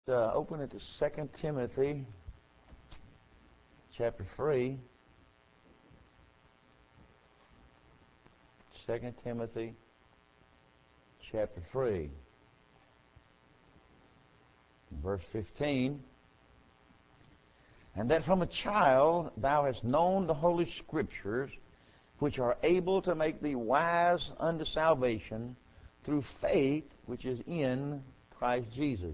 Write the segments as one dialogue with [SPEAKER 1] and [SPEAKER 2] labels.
[SPEAKER 1] Open it to 2 Timothy chapter 3. 2 Timothy chapter 3, verse 15. And that from a child thou hast known the Holy Scriptures, which are able to make thee wise unto salvation through faith which is in Christ Jesus.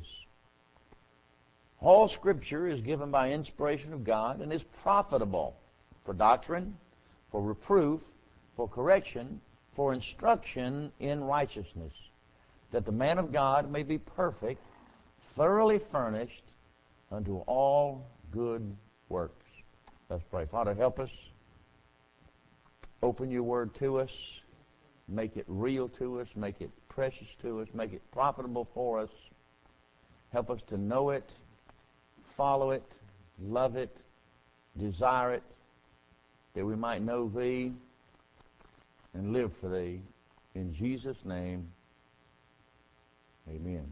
[SPEAKER 1] All Scripture is given by inspiration of God and is profitable for doctrine, for reproof, for correction, for instruction in righteousness, that the man of God may be perfect, thoroughly furnished unto all good works. Let's pray. Father, help us. Open your word to us. Make it real to us. Make it precious to us. Make it profitable for us. Help us to know it, follow it, love it, desire it, that we might know thee and live for thee. In Jesus' name, amen.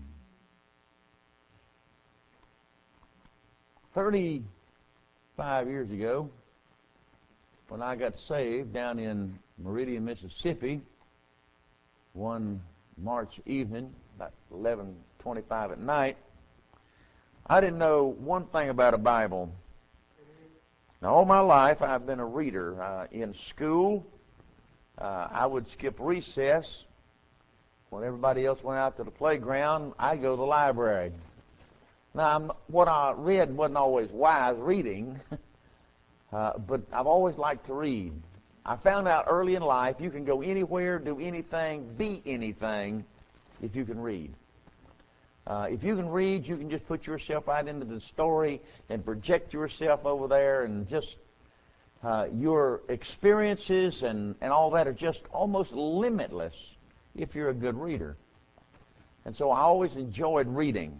[SPEAKER 1] 35 years ago, when I got saved down in Meridian, Mississippi, one March evening, about 11:25 at night, I didn't know one thing about a Bible. Now, all my life, I've been a reader. In school, I would skip recess. When everybody else went out to the playground, I'd go to the library. Now, what I read wasn't always wise reading, but I've always liked to read. I found out early in life you can go anywhere, do anything, be anything if you can read. If you can read, you can just put yourself right into the story and project yourself over there, and just your experiences and all that are just almost limitless if you're a good reader. And so I always enjoyed reading.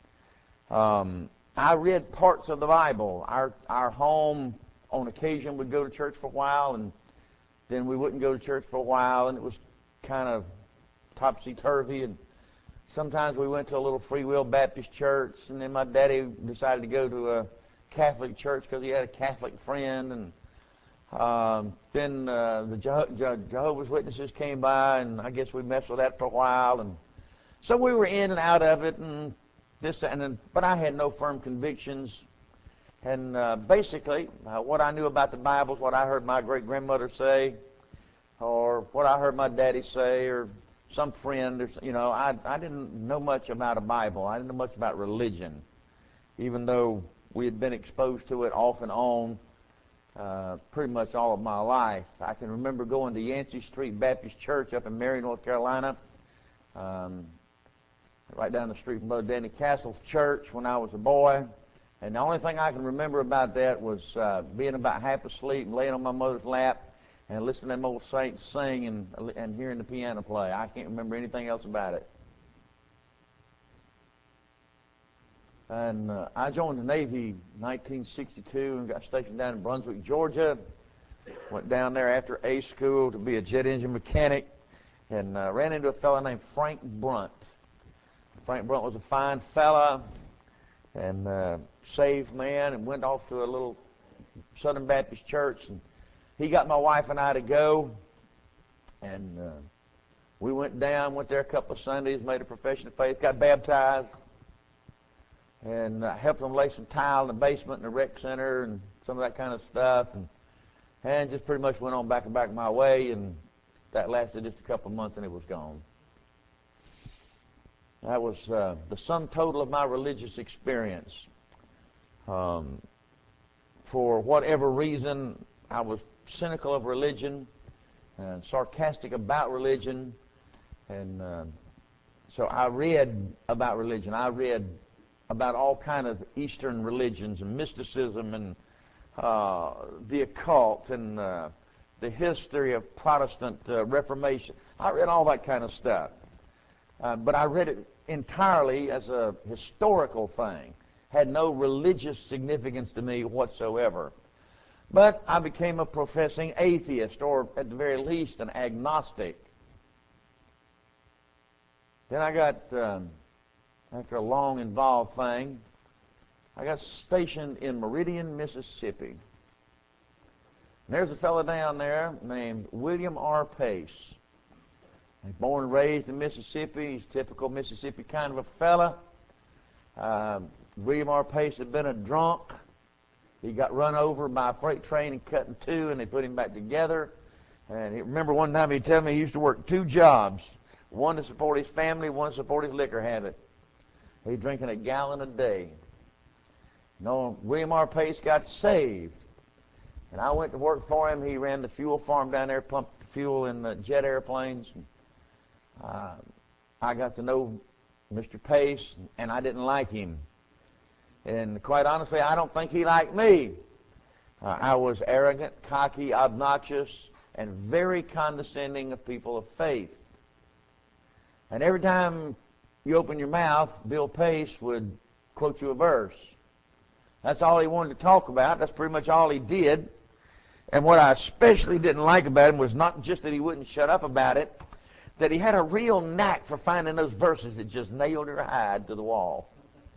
[SPEAKER 1] I read parts of the Bible. Our home, on occasion, would go to church for a while, and then we wouldn't go to church for a while, and it was kind of topsy-turvy. And sometimes we went to a little Free Will Baptist church, and then my daddy decided to go to a Catholic church because he had a Catholic friend. And then the Jehovah's Witnesses came by, and I guess we messed with that for a while. And so we were in and out of it, and this and then, but I had no firm convictions. And basically, what I knew about the Bible is what I heard my great-grandmother say, or what I heard my daddy say, or some friend. Or, I didn't know much about a Bible. I didn't know much about religion, even though we had been exposed to it off and on pretty much all of my life. I can remember going to Yancey Street Baptist Church up in Mary, North Carolina, right down the street from Brother Danny Castle's church when I was a boy. And the only thing I can remember about that was being about half asleep and laying on my mother's lap and listening to them old saints sing and hearing the piano play. I can't remember anything else about it. And I joined the Navy in 1962 and got stationed down in Brunswick, Georgia. Went down there after A school to be a jet engine mechanic, and ran into a fellow named Frank Brunt. Frank Brunt was a fine fella and saved man, and went off to a little Southern Baptist church, and he got my wife and I to go, and we went there a couple of Sundays, made a profession of faith, got baptized, and helped them lay some tile in the basement in the rec center and some of that kind of stuff, and just pretty much went on back my way, and that lasted just a couple of months, and it was gone. That was the sum total of my religious experience. For whatever reason, I was cynical of religion and sarcastic about religion, and so I read about religion. I read about all kind of Eastern religions and mysticism and the occult and the history of Protestant Reformation. I read all that kind of stuff, but I read it entirely as a historical thing. Had no religious significance to me whatsoever. But I became a professing atheist, or at the very least an agnostic. Then I got after a long, involved thing, I got stationed in Meridian, Mississippi. And there's a fellow down there named William R. Pace. He's born and raised in Mississippi. He's typical Mississippi kind of a fella. William R. Pace had been a drunk. He got run over by a freight train and cut in two, and they put him back together. And remember one time he told me he used to work 2 jobs, one to support his family, one to support his liquor habit. He's drinking a gallon a day. No, William R. Pace got saved. And I went to work for him. He ran the fuel farm down there, pumped fuel in the jet airplanes. I got to know Mr. Pace, and I didn't like him. And quite honestly, I don't think he liked me. I was arrogant, cocky, obnoxious, and very condescending of people of faith. And every time you open your mouth, Bill Pace would quote you a verse. That's all he wanted to talk about. That's pretty much all he did. And what I especially didn't like about him was not just that he wouldn't shut up about it, that he had a real knack for finding those verses that just nailed your hide to the wall.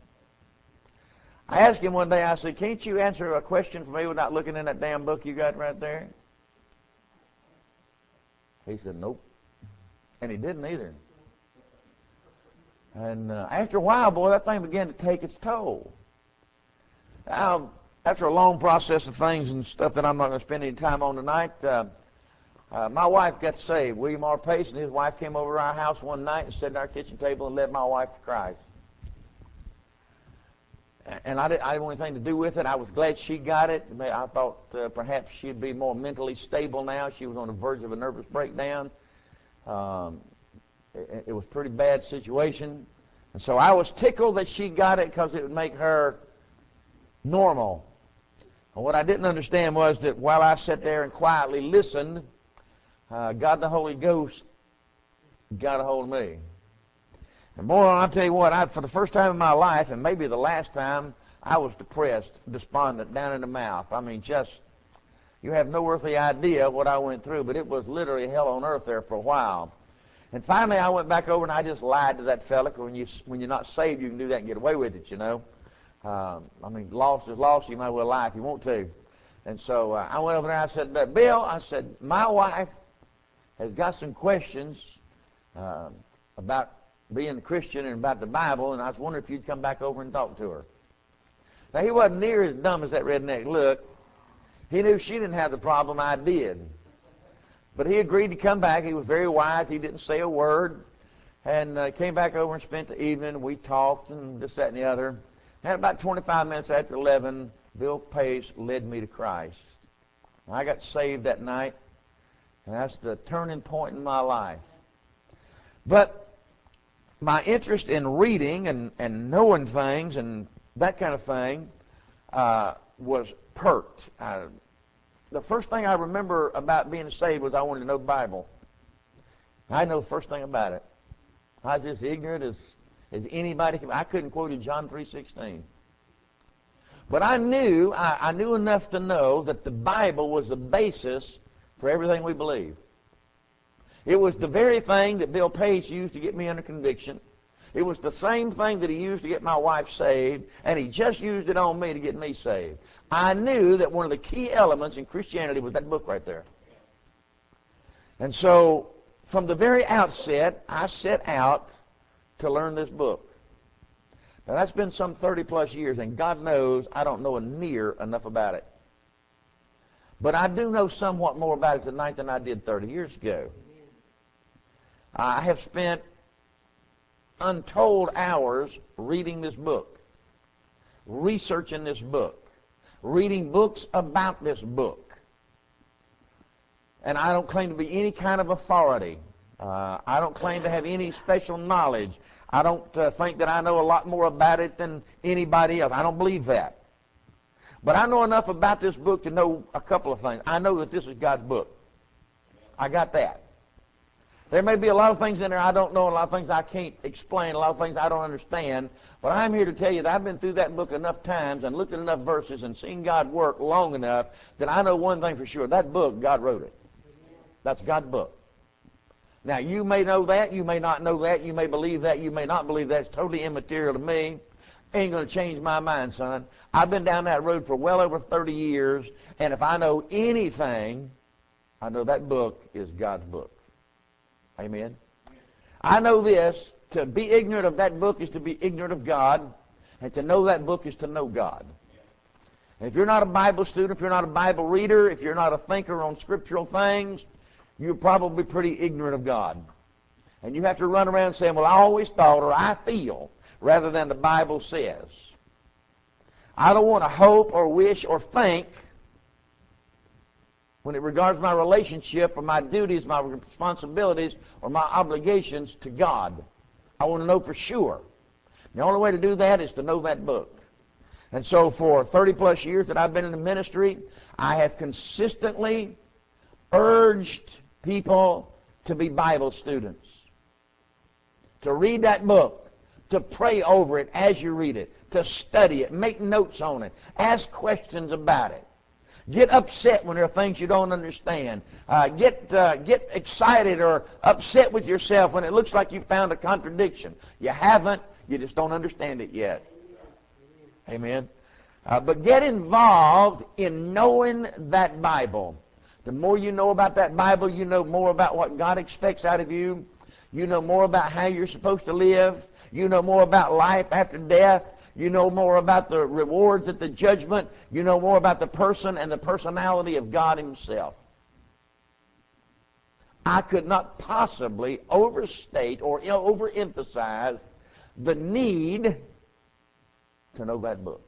[SPEAKER 1] I asked him one day, I said, can't you answer a question for me without looking in that damn book you got right there? He said, nope. And he didn't either. And after a while, boy, that thing began to take its toll. Now, after a long process of things and stuff that I'm not going to spend any time on tonight, my wife got saved. William R. Pace and his wife came over to our house one night and sat at our kitchen table and led my wife to Christ. And I didn't want anything to do with it. I was glad she got it. I thought perhaps she'd be more mentally stable now. She was on the verge of a nervous breakdown. It was a pretty bad situation. And so I was tickled that she got it because it would make her normal. And what I didn't understand was that while I sat there and quietly listened, God the Holy Ghost got a hold of me. And boy, I'll tell you what, for the first time in my life, and maybe the last time, I was depressed, despondent, down in the mouth. I mean, just, you have no earthly idea what I went through, but it was literally hell on earth there for a while. And finally, I went back over and I just lied to that fella, because when you're not saved, you can do that and get away with it, you know. I mean, lost is lost. You might as well lie if you want to. And so I went over there and I said, Bill, I said, my wife has got some questions about being a Christian and about the Bible, and I was wondering if you'd come back over and talk to her. Now, he wasn't near as dumb as that redneck looked. He knew she didn't have the problem, I did. But he agreed to come back. He was very wise. He didn't say a word. And came back over and spent the evening. We talked and this, that, and the other. And about 25 minutes after 11, Bill Pace led me to Christ. And I got saved that night, and that's the turning point in my life. But my interest in reading and knowing things and that kind of thing was perked. The first thing I remember about being saved was I wanted to know the Bible. I know the first thing about it. I was just ignorant as anybody could. I couldn't quote in John 3:16. But I knew enough to know that the Bible was the basis for everything we believe. It was the very thing that Bill Pace used to get me under conviction. It was the same thing that he used to get my wife saved, and he just used it on me to get me saved. I knew that one of the key elements in Christianity was that book right there. And so, from the very outset, I set out to learn this book. Now, that's been some 30-plus years, and God knows I don't know near enough about it. But I do know somewhat more about it tonight than I did 30 years ago. I have spent untold hours reading this book, researching this book, reading books about this book. And I don't claim to be any kind of authority. I don't claim to have any special knowledge. I don't think that I know a lot more about it than anybody else. I don't believe that. But I know enough about this book to know a couple of things. I know that this is God's book. I got that. There may be a lot of things in there I don't know, a lot of things I can't explain, a lot of things I don't understand. But I'm here to tell you that I've been through that book enough times and looked at enough verses and seen God work long enough that I know one thing for sure. That book, God wrote it. That's God's book. Now, you may know that, you may not know that, you may believe that, you may not believe that. It's totally immaterial to me. Ain't going to change my mind, son. I've been down that road for well over 30 years, and if I know anything, I know that book is God's book. Amen? I know this, to be ignorant of that book is to be ignorant of God, and to know that book is to know God. And if you're not a Bible student, if you're not a Bible reader, if you're not a thinker on scriptural things, you're probably pretty ignorant of God. And you have to run around saying, well, I always thought, or I feel, rather than the Bible says. I don't want to hope or wish or think when it regards my relationship or my duties, my responsibilities, or my obligations to God. I want to know for sure. The only way to do that is to know that book. And so for 30 plus years that I've been in the ministry, I have consistently urged people to be Bible students, to read that book, to pray over it as you read it, to study it, make notes on it, ask questions about it. Get upset when there are things you don't understand. Get excited or upset with yourself when it looks like you found a contradiction. You haven't. You just don't understand it yet. Amen. But get involved in knowing that Bible. The more you know about that Bible, you know more about what God expects out of you. You know more about how you're supposed to live. You know more about life after death. You know more about the rewards at the judgment. You know more about the person and the personality of God Himself. I could not possibly overstate or overemphasize the need to know that book.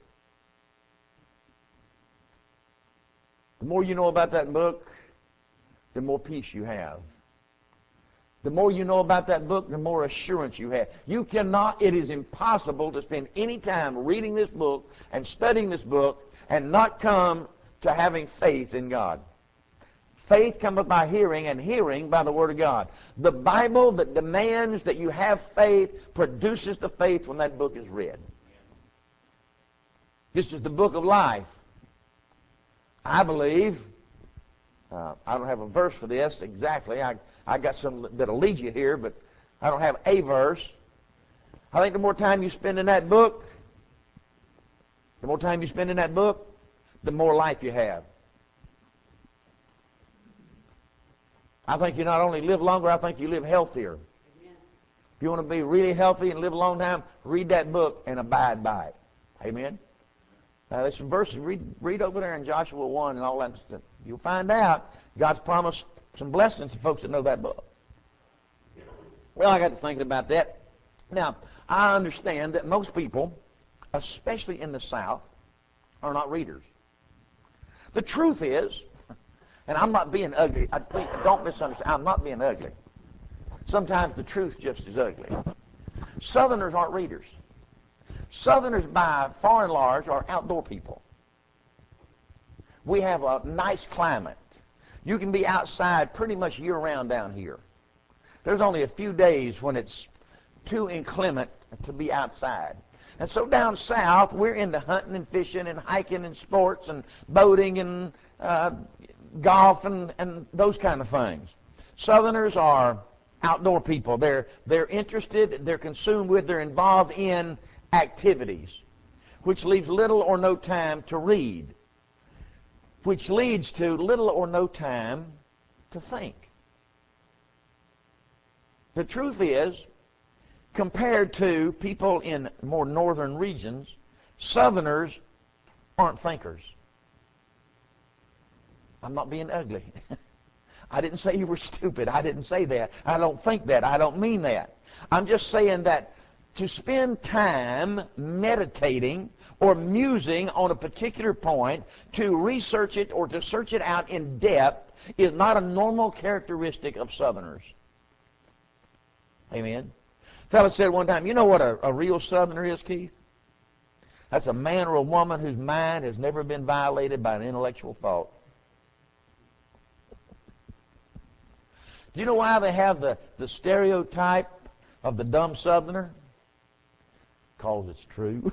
[SPEAKER 1] The more you know about that book, the more peace you have. The more you know about that book, the more assurance you have. You cannot, it is impossible to spend any time reading this book and studying this book and not come to having faith in God. Faith cometh by hearing, and hearing by the Word of God. The Bible that demands that you have faith produces the faith when that book is read. This is the book of life. I believe, I don't have a verse for this exactly. I got some that'll lead you here, but I don't have a verse. I think the more time you spend in that book, the more life you have. I think you not only live longer, I think you live healthier. Amen. If you want to be really healthy and live a long time, read that book and abide by it. Amen? Now, there's some verses. Read over there in Joshua 1 and all that stuff. You'll find out God's promised some blessings to folks that know that book. Well, I got to thinking about that. Now, I understand that most people, especially in the South, are not readers. The truth is, and I'm not being ugly. Please don't misunderstand. I'm not being ugly. Sometimes the truth just is ugly. Southerners aren't readers. Southerners, by far and large, are outdoor people. We have a nice climate. You can be outside pretty much year-round down here. There's only a few days when it's too inclement to be outside. And so down south, we're into hunting and fishing and hiking and sports and boating and golf and those kind of things. Southerners are outdoor people. They're interested, they're consumed with, they're involved in activities, which leaves little or no time to read, which leads to little or no time to think. The truth is, compared to people in more northern regions, Southerners aren't thinkers. I'm not being ugly. I didn't say you were stupid. I didn't say that. I don't think that. I don't mean that. I'm just saying that to spend time meditating or musing on a particular point, to research it or to search it out in depth, is not a normal characteristic of Southerners. Amen? A fellow said one time, you know what a real Southerner is, Keith? That's a man or a woman whose mind has never been violated by an intellectual thought. Do you know why they have the stereotype of the dumb Southerner? Because it's true.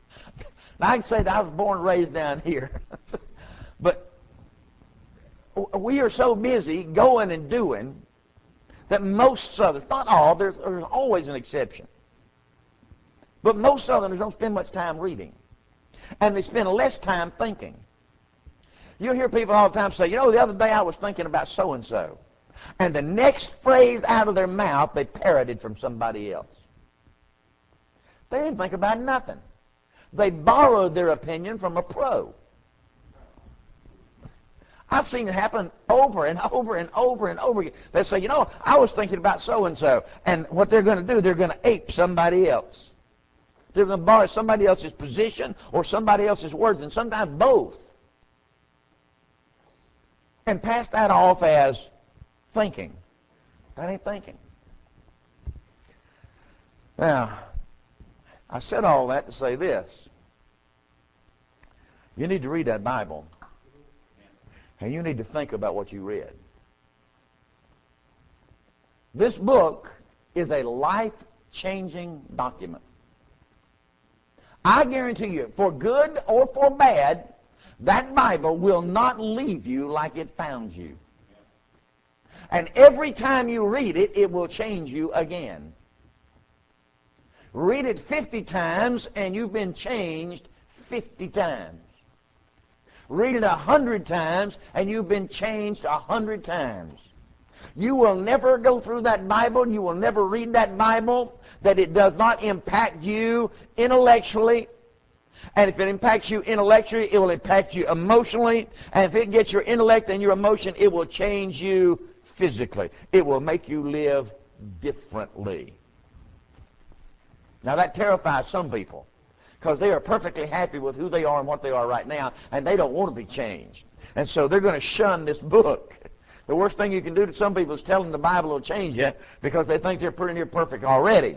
[SPEAKER 1] Now, I can say that I was born and raised down here. But we are so busy going and doing that most Southerners, not all, there's always an exception, but most Southerners don't spend much time reading. And they spend less time thinking. You'll hear people all the time say, you know, the other day I was thinking about so-and-so. And the next phrase out of their mouth, they parroted from somebody else. They didn't think about nothing. They borrowed their opinion from a pro. I've seen it happen over and over and over and over again. They say, you know, I was thinking about so-and-so. And what they're going to do, they're going to ape somebody else. They're going to borrow somebody else's position or somebody else's words, and sometimes both. And pass that off as thinking. That ain't thinking. Now, I said all that to say this. You need to read that Bible. And you need to think about what you read. This book is a life-changing document. I guarantee you, for good or for bad, that Bible will not leave you like it found you. And every time you read it, it will change you again. Read it 50 times and you've been changed 50 times. Read it 100 times and you've been changed 100 times. You will never go through that Bible, you will never read that Bible, that it does not impact you intellectually. And if it impacts you intellectually, it will impact you emotionally. And if it gets your intellect and your emotion, it will change you physically. It will make you live differently. Now that terrifies some people, because they are perfectly happy with who they are and what they are right now, and they don't want to be changed. And so they're going to shun this book. The worst thing you can do to some people is tell them the Bible will change you, because they think they're pretty near perfect already.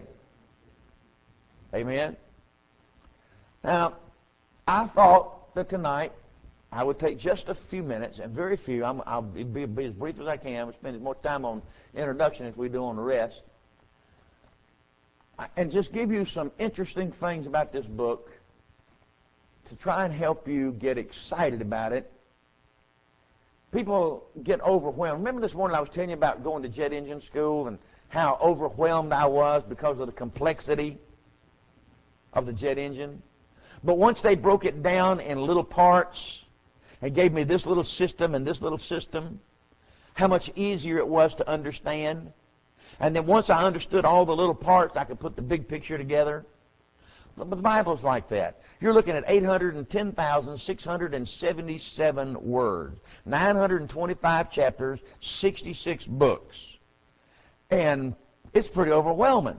[SPEAKER 1] Amen? Now, I thought that tonight I would take just a few minutes, and very few. I'll be as brief as I can. We'll spend as much time on introduction as we do on the rest. And just give you some interesting things about this book to try and help you get excited about it. People get overwhelmed. Remember this morning I was telling you about going to jet engine school and how overwhelmed I was because of the complexity of the jet engine? But once they broke it down in little parts and gave me this little system and this little system, how much easier it was to understand. And then once I understood all the little parts, I could put the big picture together. But the Bible's like that. You're looking at 810,677 words, 925 chapters, 66 books. And it's pretty overwhelming.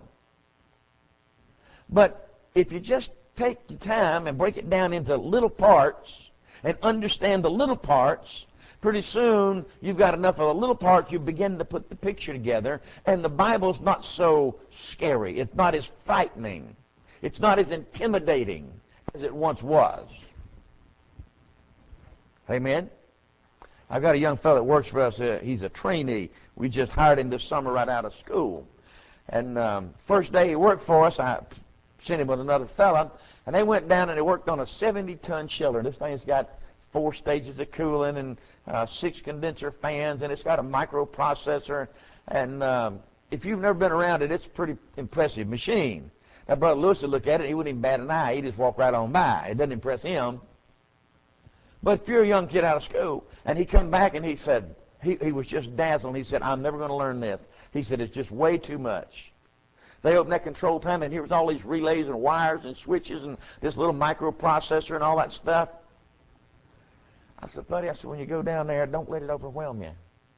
[SPEAKER 1] But if you just take the time and break it down into little parts and understand the little parts, pretty soon you've got enough of the little parts, you begin to put the picture together, and the Bible's not so scary. It's not as frightening. It's not as intimidating as it once was. Amen? I've got a young fellow that works for us. He's a trainee. We just hired him this summer right out of school. And first day he worked for us, I sent him with another fella, and they went down and they worked on a 70-ton chiller. This thing's got 4 stages of cooling and 6 condenser fans, and it's got a microprocessor. And if you've never been around it, it's a pretty impressive machine. Now, Brother Lewis would look at it, he wouldn't even bat an eye. He'd just walk right on by. It doesn't impress him. But if you're a young kid out of school, and he come back and he said, he was just dazzled. He said, I'm never going to learn this. He said, it's just way too much. They opened that control panel, and here was all these relays and wires and switches and this little microprocessor and all that stuff. I said, buddy, when you go down there, don't let it overwhelm you.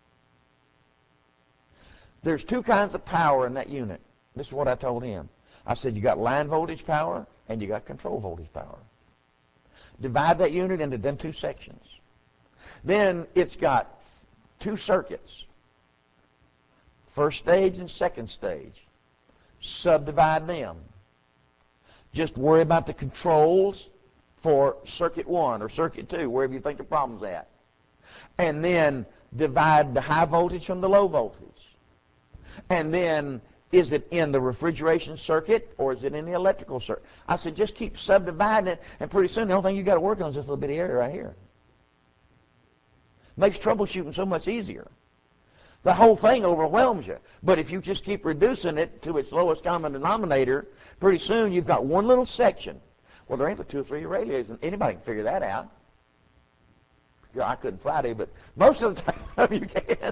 [SPEAKER 1] There's 2 kinds of power in that unit. This is what I told him. I said, you got line voltage power and you got control voltage power. Divide that unit into them 2 sections. Then it's got 2 circuits. First stage and second stage. Subdivide them. Just worry about the controls for circuit 1 or circuit 2, wherever you think the problem's at. And then divide the high voltage from the low voltage. And then, is it in the refrigeration circuit or is it in the electrical circuit? I said, just keep subdividing it, and pretty soon the only thing you got to work on is this little bitty area right here. Makes troubleshooting so much easier. The whole thing overwhelms you. But if you just keep reducing it to its lowest common denominator, pretty soon you've got one little section. Well, there ain't but 2 or 3 relays, and anybody can figure that out. Yeah, I couldn't Friday, but most of the time you can.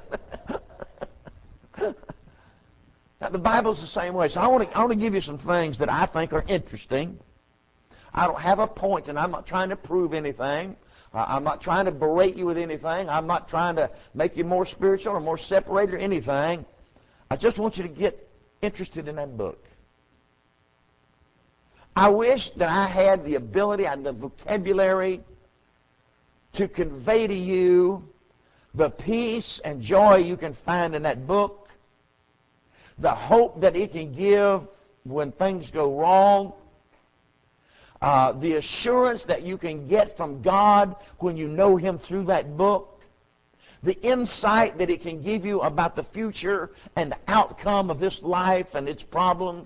[SPEAKER 1] Now, the Bible's the same way. So I want to give you some things that I think are interesting. I don't have a point, and I'm not trying to prove anything. I'm not trying to berate you with anything. I'm not trying to make you more spiritual or more separated or anything. I just want you to get interested in that book. I wish that I had the ability and the vocabulary to convey to you the peace and joy you can find in that book, the hope that it can give when things go wrong, the assurance that you can get from God when you know Him through that book, the insight that it can give you about the future and the outcome of this life and its problems.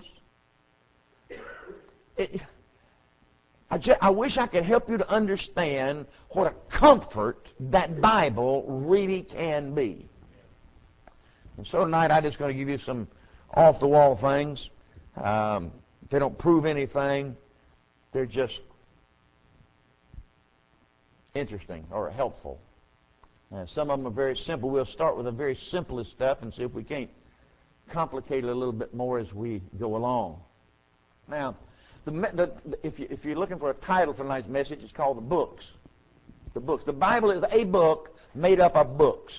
[SPEAKER 1] I wish I could help you to understand what a comfort that Bible really can be. And so tonight I'm just going to give you some off-the-wall things. They don't prove anything. They're just interesting or helpful. Some of them are very simple. We'll start with the very simplest stuff and see if we can't complicate it a little bit more as we go along. Now, if you're looking for a title for tonight's message, it's called The Books. The Books. The Bible is a book made up of books.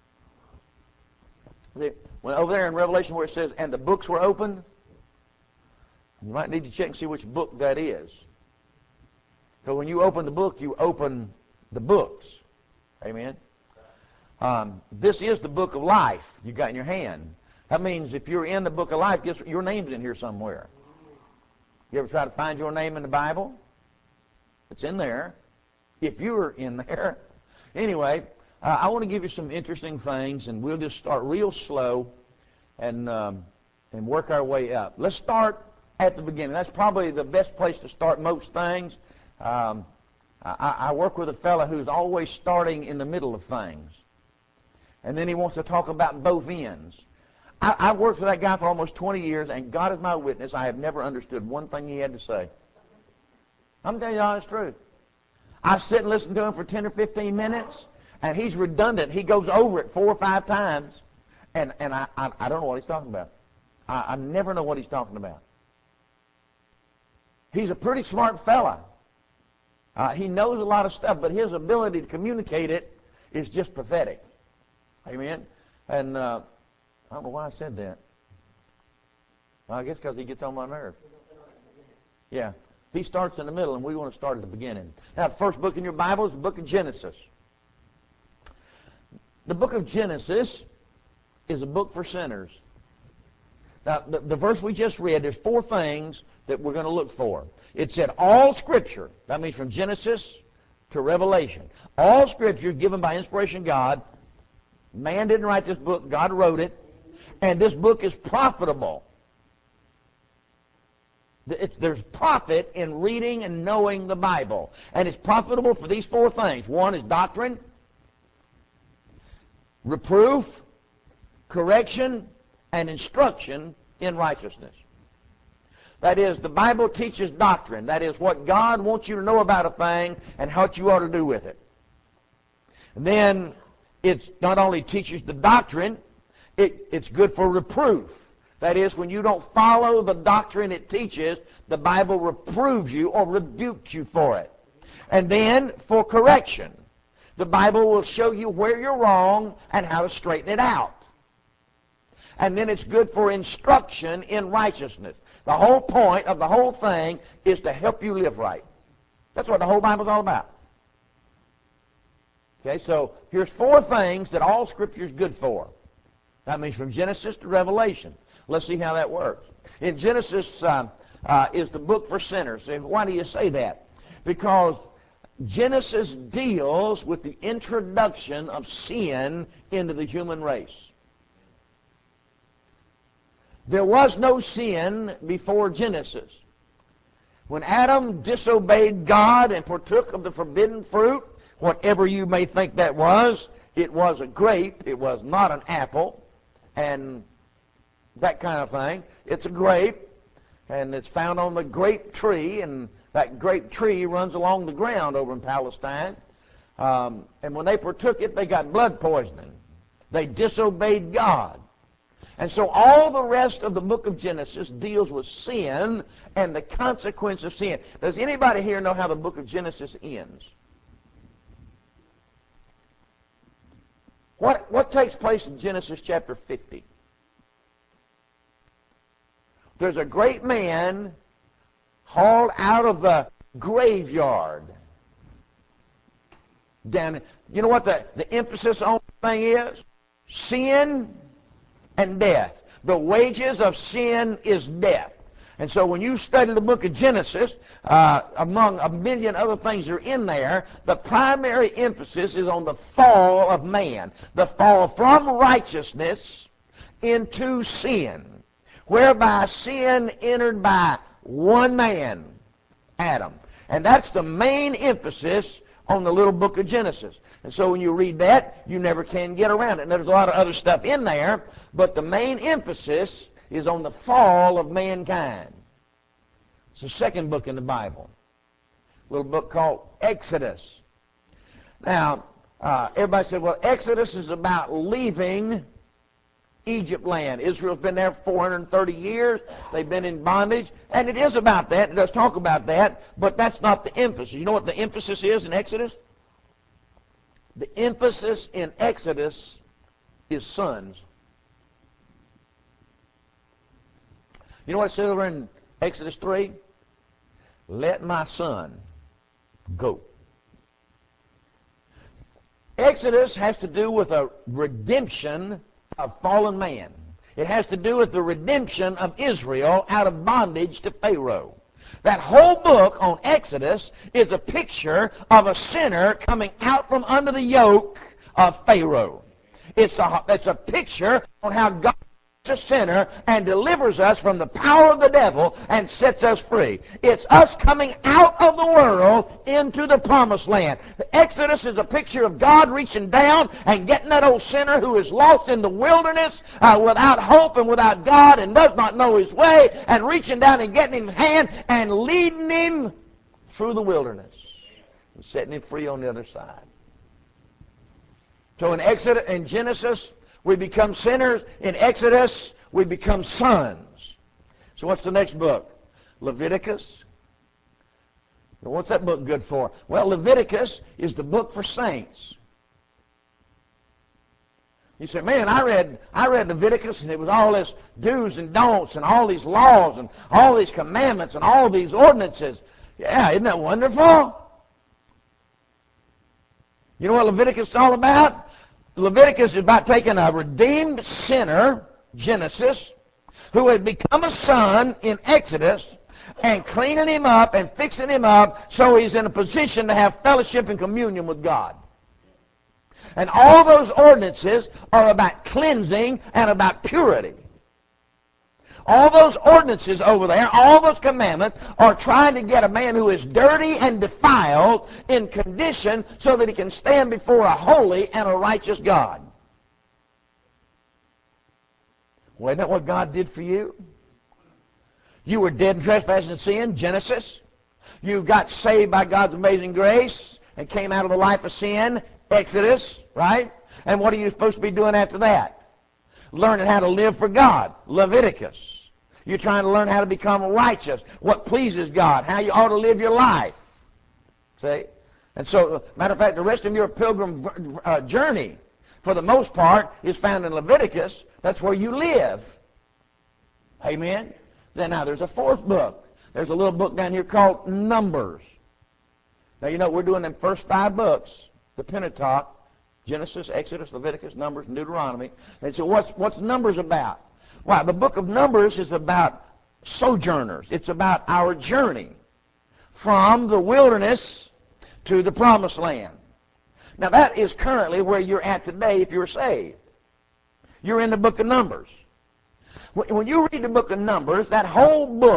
[SPEAKER 1] When over there in Revelation where it says, and the books were opened, you might need to check and see which book that is. So when you open the book, you open the books. Amen? This is the book of life you got in your hand. That means if you're in the book of life, guess your name's in here somewhere. You ever try to find your name in the Bible? It's in there. If you're in there. Anyway, I want to give you some interesting things, and we'll just start real slow and work our way up. Let's start at the beginning. That's probably the best place to start most things. I work with a fellow who's always starting in the middle of things. And then he wants to talk about both ends. I've worked with that guy for almost 20 years, and God is my witness, I have never understood one thing he had to say. I'm telling you the honest truth. I sit and listen to him for 10 or 15 minutes, and he's redundant. He goes over it 4 or 5 times, and I don't know what he's talking about. I never know what he's talking about. He's a pretty smart fella. He knows a lot of stuff, but his ability to communicate it is just pathetic. Amen? And I don't know why I said that. Well, I guess because he gets on my nerves. Yeah. He starts in the middle, and we want to start at the beginning. Now, the first book in your Bible is the book of Genesis. The book of Genesis is a book for sinners. Now, the verse we just read, there's 4 things that we're going to look for. It said all Scripture, that means from Genesis to Revelation, all Scripture given by inspiration of God. Man didn't write this book, God wrote it, and this book is profitable. There's profit in reading and knowing the Bible, and it's profitable for these 4 things. 1 is doctrine, reproof, correction, and instruction in righteousness. That is, the Bible teaches doctrine. That is, what God wants you to know about a thing and what you ought to do with it. And then it not only teaches the doctrine, it's good for reproof. That is, when you don't follow the doctrine it teaches, the Bible reproves you or rebukes you for it. And then for correction. The Bible will show you where you're wrong and how to straighten it out. And then it's good for instruction in righteousness. The whole point of the whole thing is to help you live right. That's what the whole Bible's all about. Okay, so here's 4 things that all Scripture is good for. That means from Genesis to Revelation. Let's see how that works. In Genesis is the book for sinners. Why do you say that? Because Genesis deals with the introduction of sin into the human race. There was no sin before Genesis. When Adam disobeyed God and partook of the forbidden fruit, whatever you may think that was, it was a grape. It was not an apple, and that kind of thing. It's a grape, and it's found on the grape tree, and that grape tree runs along the ground over in Palestine. And when they partook it, they got blood poisoning. They disobeyed God. And so all the rest of the book of Genesis deals with sin and the consequence of sin. Does anybody here know how the book of Genesis ends? What takes place in Genesis chapter 50? There's a great man hauled out of the graveyard. Down, you know what the emphasis on the thing is? Sin and death. The wages of sin is death. And so when you study the book of Genesis, among a million other things that are in there, the primary emphasis is on the fall of man. The fall from righteousness into sin, whereby sin entered by one man, Adam. And that's the main emphasis on the little book of Genesis. And so when you read that, you never can get around it. And there's a lot of other stuff in there, but the main emphasis is on the fall of mankind. It's the second book in the Bible. A little book called Exodus. Now, everybody said, well, Exodus is about leaving Egypt land. Israel's been there for 430 years. They've been in bondage. And it is about that. It does talk about that. But that's not the emphasis. You know what the emphasis is in Exodus? The emphasis in Exodus is sons. You know what it says over in Exodus 3? Let my son go. Exodus has to do with a redemption of fallen man. It has to do with the redemption of Israel out of bondage to Pharaoh. That whole book on Exodus is a picture of a sinner coming out from under the yoke of Pharaoh. It's a picture on how God is a sinner and delivers us from the power of the devil and sets us free. It's us coming out of the world into the promised land. The Exodus is a picture of God reaching down and getting that old sinner who is lost in the wilderness without hope and without God and does not know his way, and reaching down and getting him hand and leading him through the wilderness and setting him free on the other side. So in Exodus and Genesis, we become sinners. In Exodus, we become sons. So what's the next book? Leviticus. Now, what's that book good for? Well, Leviticus is the book for saints. You say, man, I read Leviticus, and it was all this do's and don'ts and all these laws and all these commandments and all these ordinances. Yeah, isn't that wonderful? You know what Leviticus is all about? Leviticus is about taking a redeemed sinner, Genesis, who had become a son in Exodus, and cleaning him up and fixing him up so he's in a position to have fellowship and communion with God. And all those ordinances are about cleansing and about purity. All those ordinances over there, all those commandments are trying to get a man who is dirty and defiled in condition so that he can stand before a holy and a righteous God. Well, isn't that what God did for you? You were dead in trespass and sin, Genesis. You got saved by God's amazing grace and came out of a life of sin, Exodus, right? And what are you supposed to be doing after that? Learning how to live for God, Leviticus. You're trying to learn how to become righteous, what pleases God, how you ought to live your life. See? And so, matter of fact, the rest of your pilgrim journey, for the most part, is found in Leviticus. That's where you live. Amen? Then now, there's a fourth book. There's a little book down here called Numbers. Now, you know, we're doing them first 5 books, the Pentateuch, Genesis, Exodus, Leviticus, Numbers, and Deuteronomy. And so what's Numbers about? Well, the book of Numbers is about sojourners. It's about our journey from the wilderness to the promised land. Now, that is currently where you're at today if you're saved. You're in the book of Numbers. When you read the book of Numbers, that whole book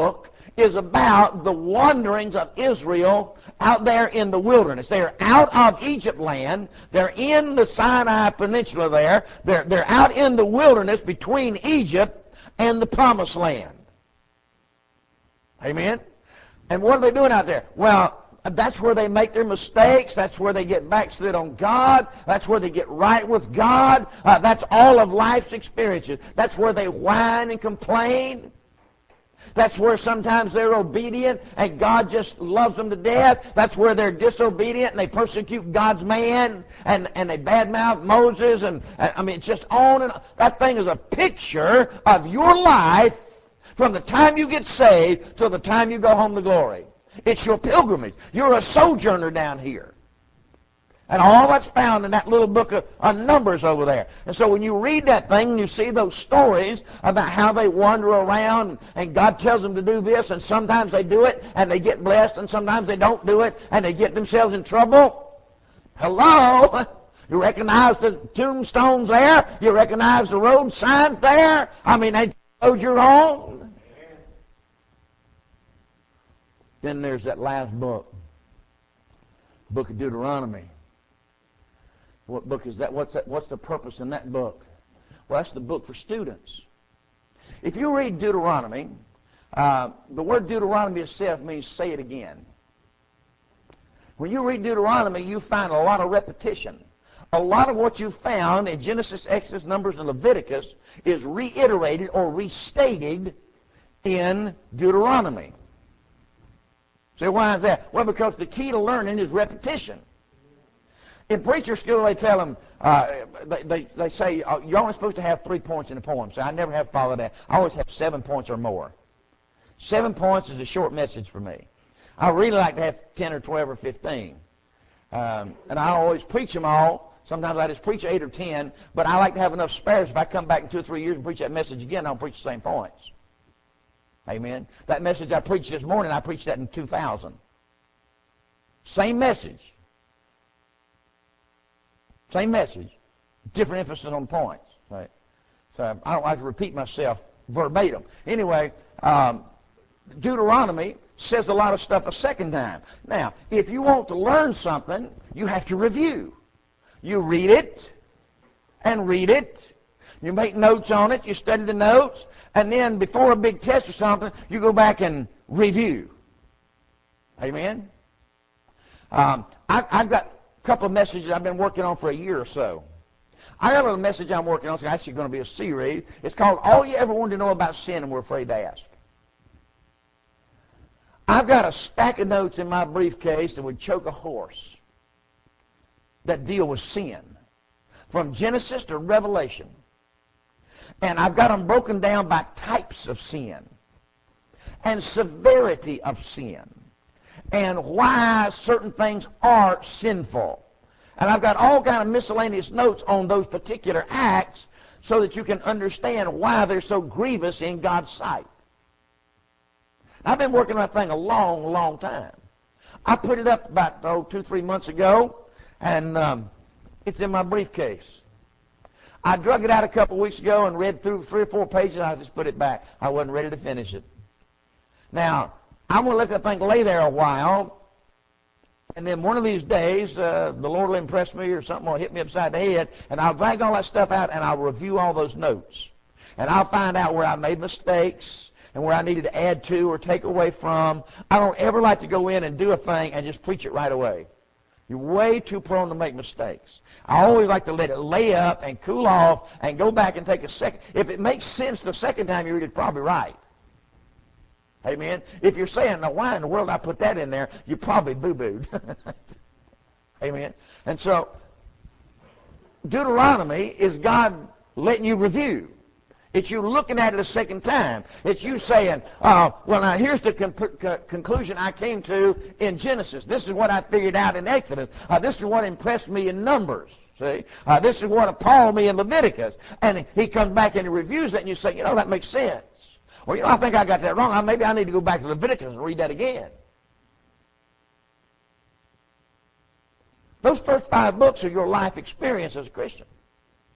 [SPEAKER 1] is about the wanderings of Israel out there in the wilderness. They're out of Egypt land. They're in the Sinai Peninsula there. They're out in the wilderness between Egypt and the Promised Land. Amen? And what are they doing out there? Well, that's where they make their mistakes. That's where they get backslid on God. That's where they get right with God. That's all of life's experiences. That's where they whine and complain. That's where sometimes they're obedient and God just loves them to death. That's where they're disobedient and they persecute God's man and they badmouth Moses. And I mean, it's just on and on. That thing is a picture of your life from the time you get saved till the time you go home to glory. It's your pilgrimage. You're a sojourner down here. And all that's found in that little book of Numbers over there. And so when you read that thing, you see those stories about how they wander around and God tells them to do this, and sometimes they do it and they get blessed, and sometimes they don't do it and they get themselves in trouble. Hello? You recognize the tombstones there? You recognize the road signs there? I mean, they told you wrong. Then there's that last book, book of Deuteronomy. What book is that? What's the purpose in that book? Well, that's the book for students. If you read Deuteronomy, the word Deuteronomy itself means say it again. When you read Deuteronomy, you find a lot of repetition. A lot of what you found in Genesis, Exodus, Numbers, and Leviticus is reiterated or restated in Deuteronomy. So why is that? Well, because the key to learning is repetition. In preacher school, they tell them, they say, you're only supposed to have 3 points in a poem. So I never have followed that. I always have 7 points or more. 7 points is a short message for me. I really like to have 10 or 12 or 15. And I always preach them all. Sometimes I just preach 8 or 10, but I like to have enough spares. If I come back in 2 or 3 years and preach that message again, I'll preach the same points. Amen. That message I preached this morning, I preached that in 2000. Same message. Same message. Different emphasis on points. Right? So I don't like to repeat myself verbatim. Anyway, Deuteronomy says a lot of stuff a second time. Now, if you want to learn something, you have to review. You read it and read it. You make notes on it. You study the notes. And then before a big test or something, you go back and review. Amen? I've got a couple of messages I've been working on for a year or so. I got a little message I'm working on. It's actually going to be a series. It's called All You Ever Wanted to Know About Sin and Were Afraid to Ask. I've got a stack of notes in my briefcase that would choke a horse that deal with sin, from Genesis to Revelation. And I've got them broken down by types of sin and severity of sin and why certain things are sinful. And I've got all kind of miscellaneous notes on those particular acts so that you can understand why they're so grievous in God's sight. I've been working on that thing a long, long time. I put it up about 2-3 months ago, and it's in my briefcase. I drug it out a couple weeks ago and read through 3 or 4 pages, and I just put it back. I wasn't ready to finish it. Now, I'm going to let that thing lay there a while, and then one of these days, the Lord will impress me or something will hit me upside the head, and I'll drag all that stuff out, and I'll review all those notes. And I'll find out where I made mistakes and where I needed to add to or take away from. I don't ever like to go in and do a thing and just preach it right away. You're way too prone to make mistakes. I always like to let it lay up and cool off and go back and take a second. If it makes sense the second time you read it, it's probably right. Amen? If you're saying, now why in the world did I put that in there, you probably boo-booed. Amen? And so, Deuteronomy is God letting you review. It's you looking at it a second time. It's you saying, well, now here's the conclusion I came to in Genesis. This is what I figured out in Exodus. This is what impressed me in Numbers. See? This is what appalled me in Leviticus. And he comes back and he reviews it, and you say, you know, that makes sense. Or, you know, I think I got that wrong. Maybe I need to go back to Leviticus and read that again. Those first 5 books are your life experience as a Christian.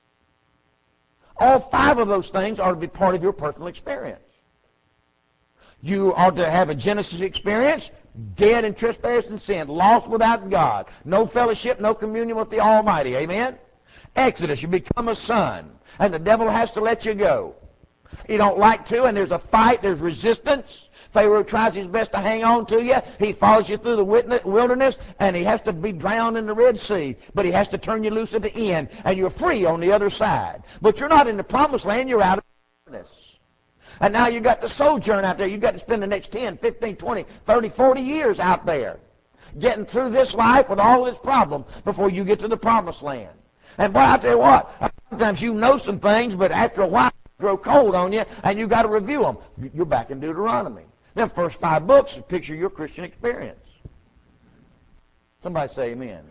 [SPEAKER 1] All 5 of those things are to be part of your personal experience. You ought to have a Genesis experience, dead in trespass and sin, lost without God, no fellowship, no communion with the Almighty. Amen? Exodus, you become a son, and the devil has to let you go. You don't like to, and there's a fight, there's resistance. Pharaoh tries his best to hang on to you. He follows you through the wilderness, and he has to be drowned in the Red Sea. But he has to turn you loose at the end, and you're free on the other side. But you're not in the promised land, you're out of the wilderness. And now you've got to sojourn out there. You've got to spend the next 10, 15, 20, 30, 40 years out there, getting through this life with all this problem before you get to the promised land. And boy, I'll tell you what, sometimes you know some things, but after a while, grow cold on you, and you've got to review them. You're back in Deuteronomy. Them first 5 books picture your Christian experience. Somebody say amen.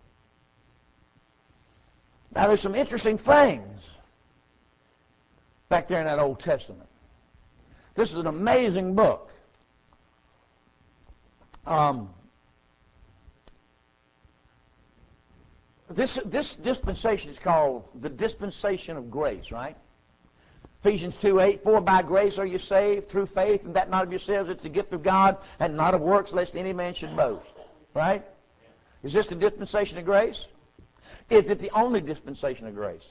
[SPEAKER 1] Now, there's some interesting things back there in that Old Testament. This is an amazing book. This dispensation is called the dispensation of grace, right? Ephesians 2:8, for by grace are you saved through faith, and that not of yourselves, it's the gift of God, and not of works, lest any man should boast. Right? Is this the dispensation of grace? Is it the only dispensation of grace?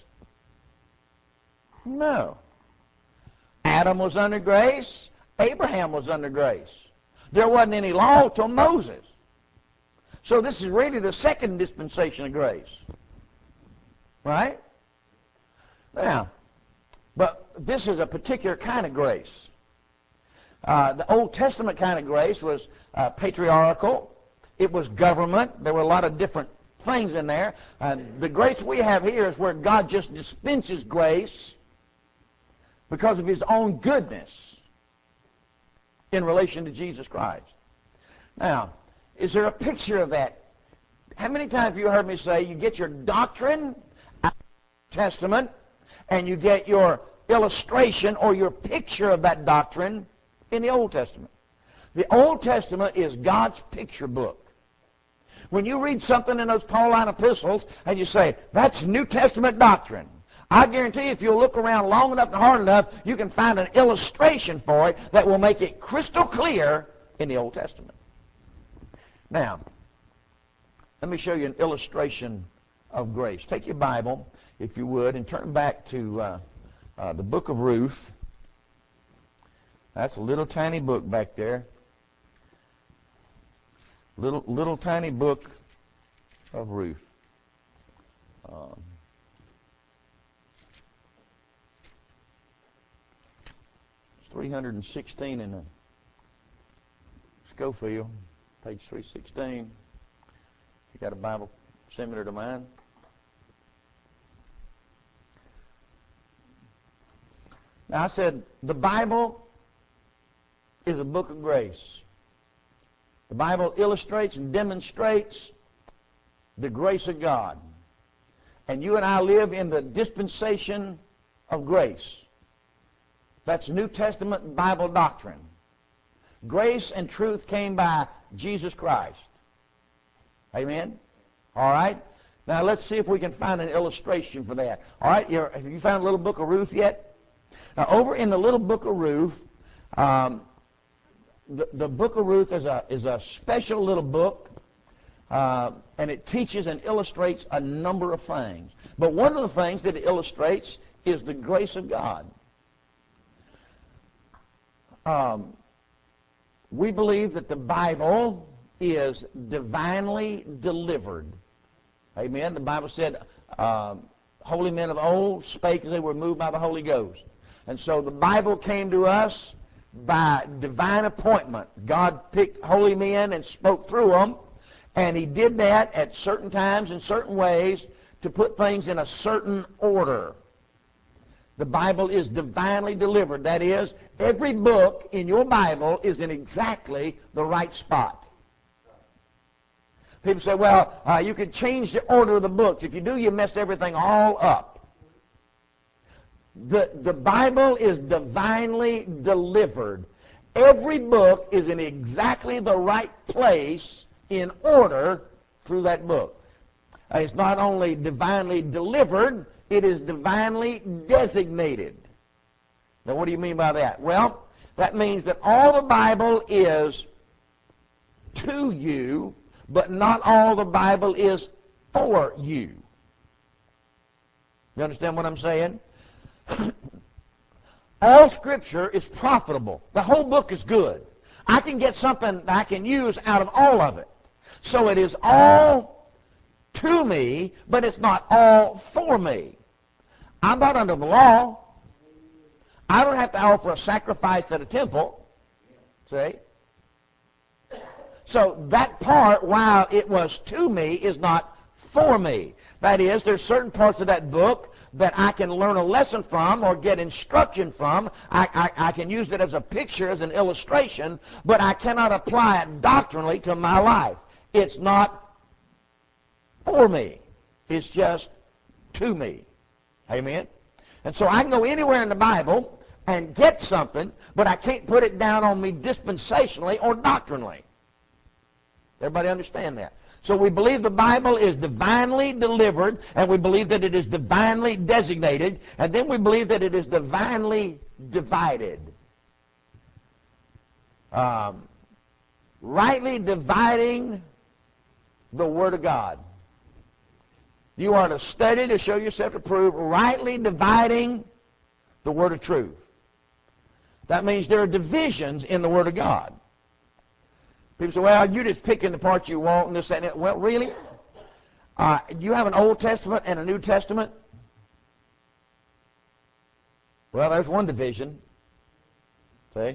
[SPEAKER 1] No. Adam was under grace. Abraham was under grace. There wasn't any law till Moses. So this is really the second dispensation of grace. Right? Now, but this is a particular kind of grace. The Old Testament kind of grace was patriarchal. It was government. There were a lot of different things in there. The grace we have here is where God just dispenses grace because of His own goodness in relation to Jesus Christ. Now, is there a picture of that? How many times have you heard me say you get your doctrine out of the Testament, and you get your illustration or your picture of that doctrine in the Old Testament? The Old Testament is God's picture book. When you read something in those Pauline epistles and you say, that's New Testament doctrine, I guarantee you if you'll look around long enough and hard enough, you can find an illustration for it that will make it crystal clear in the Old Testament. Now, let me show you an illustration of grace. Take your Bible, if you would, and turn back to the book of Ruth. That's a little tiny book back there. Little tiny book of Ruth. It's 316 in the Schofield, page 316. You got a Bible similar to mine? Now, I said the Bible is a book of grace. The Bible illustrates and demonstrates the grace of God. And you and I live in the dispensation of grace. That's New Testament Bible doctrine. Grace and truth came by Jesus Christ. Amen? All right? Now, let's see if we can find an illustration for that. All right? Have you found a little book of Ruth yet? Now, over in the little book of Ruth, the book of Ruth is a special little book, and it teaches and illustrates a number of things. But one of the things that it illustrates is the grace of God. We believe that the Bible is divinely delivered. Amen? The Bible said, holy men of old spake as they were moved by the Holy Ghost. And so the Bible came to us by divine appointment. God picked holy men and spoke through them, and He did that at certain times in certain ways to put things in a certain order. The Bible is divinely delivered. That is, every book in your Bible is in exactly the right spot. People say, well, you could change the order of the books. If you do, you mess everything all up. The Bible is divinely delivered. Every book is in exactly the right place in order through that book. It's not only divinely delivered, it is divinely designated. Now, what do you mean by that? Well, That means that all the Bible is to you, but not all the Bible is for you. You understand what I'm saying? All Scripture is profitable. The whole book is good. I can get something that I can use out of all of it. So it is all to me, but it's not all for me. I'm not under the law. I don't have to offer a sacrifice at a temple. See? So that part, while it was to me, is not for me. That is, there's certain parts of that book that I can learn a lesson from or get instruction from. I can use it as a picture, as an illustration, but I cannot apply it doctrinally to my life. It's not for me. It's just to me. Amen? And so I can go anywhere in the Bible and get something, but I can't put it down on me dispensationally or doctrinally. Everybody understand that? So we believe the Bible is divinely delivered, and we believe that it is divinely designated, and then we believe that it is divinely divided. Rightly dividing the Word of God. You are to study to show yourself approved, rightly dividing the Word of truth. That means there are divisions in the Word of God. People say, well, you're just picking the parts you want and this and that. Well, really? You have an Old Testament and a New Testament? Well, there's one division. See?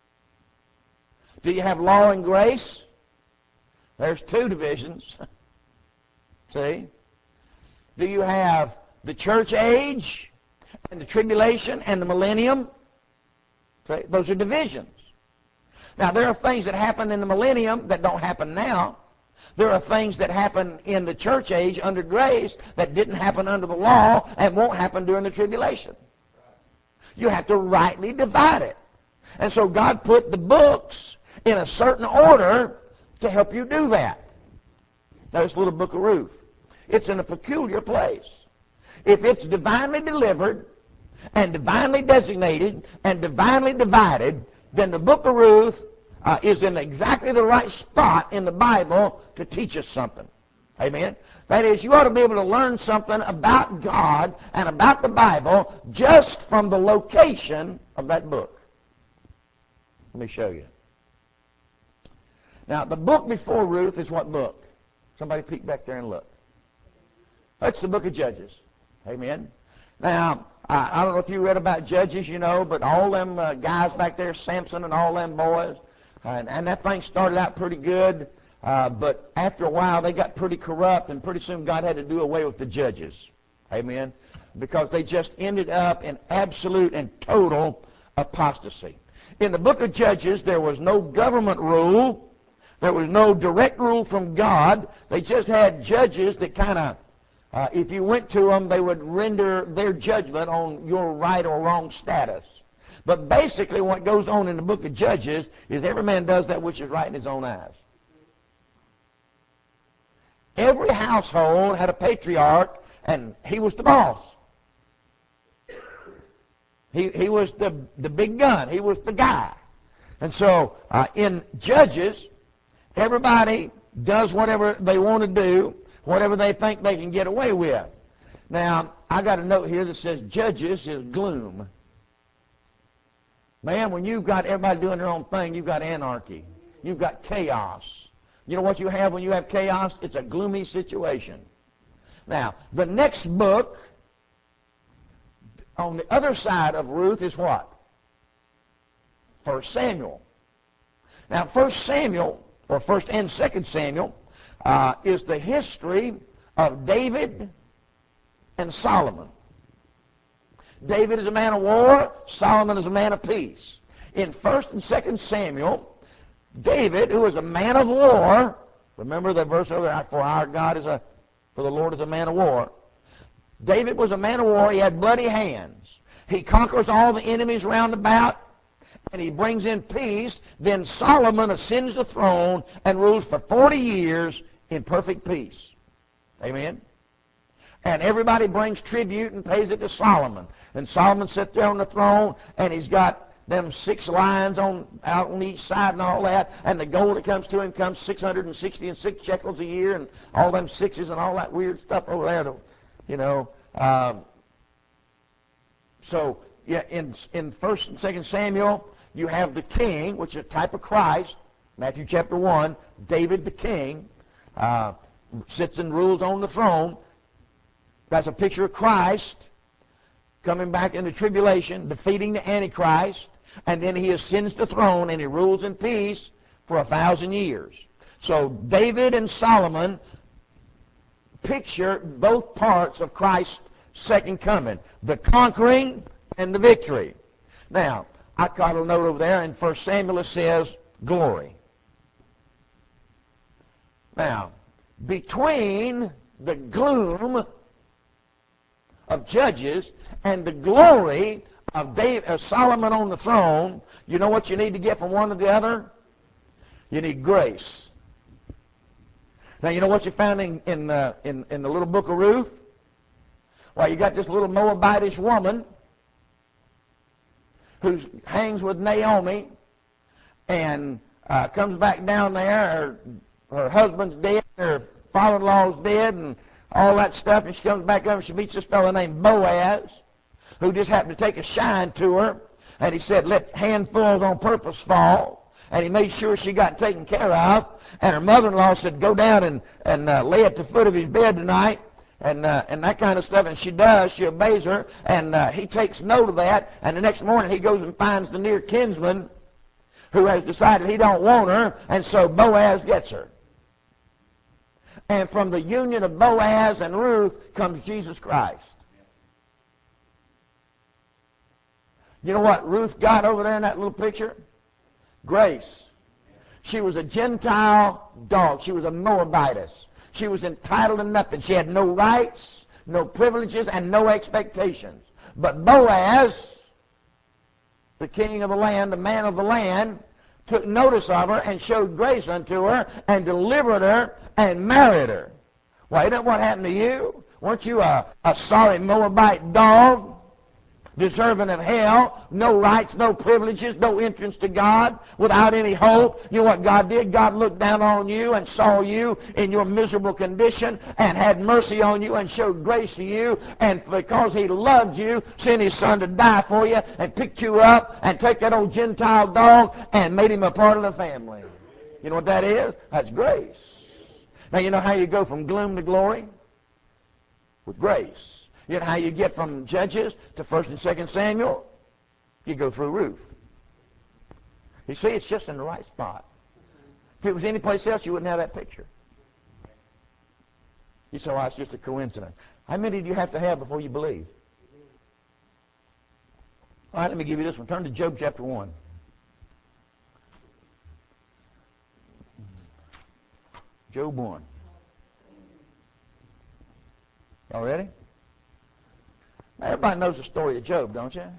[SPEAKER 1] Do you have law and grace? There's two divisions. See? Do you have the church age and the tribulation and the millennium? See? Those are divisions. Now, there are things that happen in the millennium that don't happen now. There are things that happen in the church age under grace that didn't happen under the law and won't happen during the tribulation. You have to rightly divide it. And so God put the books in a certain order to help you do that. Now, this little book of Ruth, it's in a peculiar place. If it's divinely delivered and divinely designated and divinely divided, then the book of Ruth is in exactly the right spot in the Bible to teach us something. Amen? That is, you ought to be able to learn something about God and about the Bible just from the location of that book. Let me show you. Now, the book before Ruth is what book? Somebody peek back there and look. That's the book of Judges. Amen? Now, I don't know if you read about Judges, you know, but all them guys back there, Samson and all them boys, and that thing started out pretty good, but after a while they got pretty corrupt, and pretty soon God had to do away with the judges. Amen? Because they just ended up in absolute and total apostasy. In the book of Judges, there was no government rule. There was no direct rule from God. They just had judges that kind of, if you went to them, they would render their judgment on your right or wrong status. But basically what goes on in the book of Judges is every man does that which is right in his own eyes. Every household had a patriarch, and he was the boss. He was the big gun. He was the guy. And so in Judges, everybody does whatever they want to do, whatever they think they can get away with. Now, I got a note here that says Judges is gloom. Man, when you've got everybody doing their own thing, you've got anarchy. You've got chaos. You know what you have when you have chaos? It's a gloomy situation. Now, the next book on the other side of Ruth is what? 1 Samuel. Now, 1 Samuel, or 1 and 2 Samuel, is the history of David and Solomon. David is a man of war. Solomon is a man of peace. In 1 and 2 Samuel, David, who is a man of war, remember the verse over there, for the Lord is a man of war. David was a man of war. He had bloody hands. He conquers all the enemies round about, and he brings in peace. Then Solomon ascends the throne and rules for 40 years in perfect peace. Amen? And everybody brings tribute and pays it to Solomon. And Solomon sits there on the throne, and he's got them 6 lions out on each side and all that, and the gold that comes to him comes 666 shekels a year, and all them sixes and all that weird stuff over there, you know. So yeah, in 1st and 2nd Samuel, you have the king, which is a type of Christ. Matthew chapter 1, David the king sits and rules on the throne. That's a picture of Christ coming back in the tribulation, defeating the Antichrist, and then he ascends the throne and he rules in peace for 1,000 years. So David and Solomon picture both parts of Christ's second coming, the conquering and the victory. Now, I caught a note over there in 1 Samuel it says glory. Now, between the gloom of Judges and the glory of Solomon on the throne, you know what you need to get from one to the other? You need grace. Now, you know what you found in the little book of Ruth? Well, you got this little Moabitish woman who hangs with Naomi and comes back down there. Her husband's dead, her father-in-law's dead, and all that stuff, and she comes back up and she meets this fellow named Boaz, who just happened to take a shine to her, and he said, let handfuls on purpose fall, and he made sure she got taken care of, and her mother-in-law said, go down and lay at the foot of his bed tonight, and that kind of stuff, and she does, she obeys her, and he takes note of that, and the next morning he goes and finds the near kinsman who has decided he don't want her, and so Boaz gets her. And from the union of Boaz and Ruth comes Jesus Christ. You know what Ruth got over there in that little picture? Grace. She was a Gentile dog. She was a Moabitess. She was entitled to nothing. She had no rights, no privileges, and no expectations. But Boaz, the king of the land, the man of the land, took notice of her and showed grace unto her and delivered her and married her. Well, isn't that what happened to you? Weren't you a sorry Moabite dog, deserving of hell, no rights, no privileges, no entrance to God, without any hope? You know what God did? God looked down on you and saw you in your miserable condition and had mercy on you and showed grace to you, and because he loved you, sent his son to die for you and picked you up and take that old Gentile dog and made him a part of the family. You know what that is? That's grace. Now, you know how you go from gloom to glory? With grace. You know how you get from Judges to 1st and 2nd Samuel? You go through Ruth. You see, it's just in the right spot. If it was any place else, you wouldn't have that picture. You say, well, it's just a coincidence. How many do you have to have before you believe? All right, let me give you this one. Turn to Job chapter 1. Job 1. Y'all ready? Now, everybody knows the story of Job, don't you?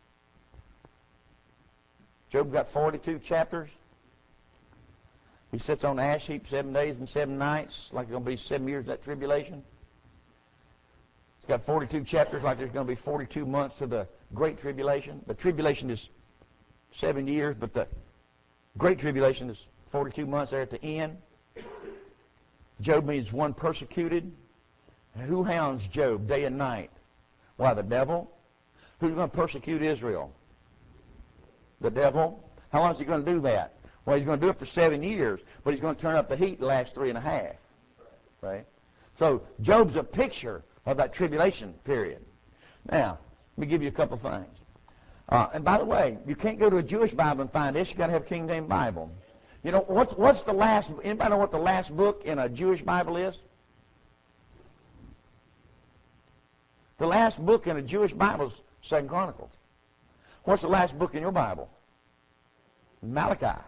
[SPEAKER 1] Job got 42 chapters. He sits on the ash heap 7 days and 7 nights, like it's going to be 7 years of that tribulation. It's got 42 chapters, like there's going to be 42 months of the Great Tribulation. The tribulation is 7 years, but the Great Tribulation is 42 months there at the end. Job means one persecuted. And who hounds Job day and night? Why, the devil. Who's going to persecute Israel? The devil. How long is he going to do that? Well, he's going to do it for 7 years, but he's going to turn up the heat the last 3.5. Right? So Job's a picture of that tribulation period. Now, let me give you a couple things. And by the way, you can't go to a Jewish Bible and find this. You've got to have a King James Bible. You know, what's the last, anybody know what the last book in a Jewish Bible is? The last book in a Jewish Bible is 2 Chronicles. What's the last book in your Bible? Malachi.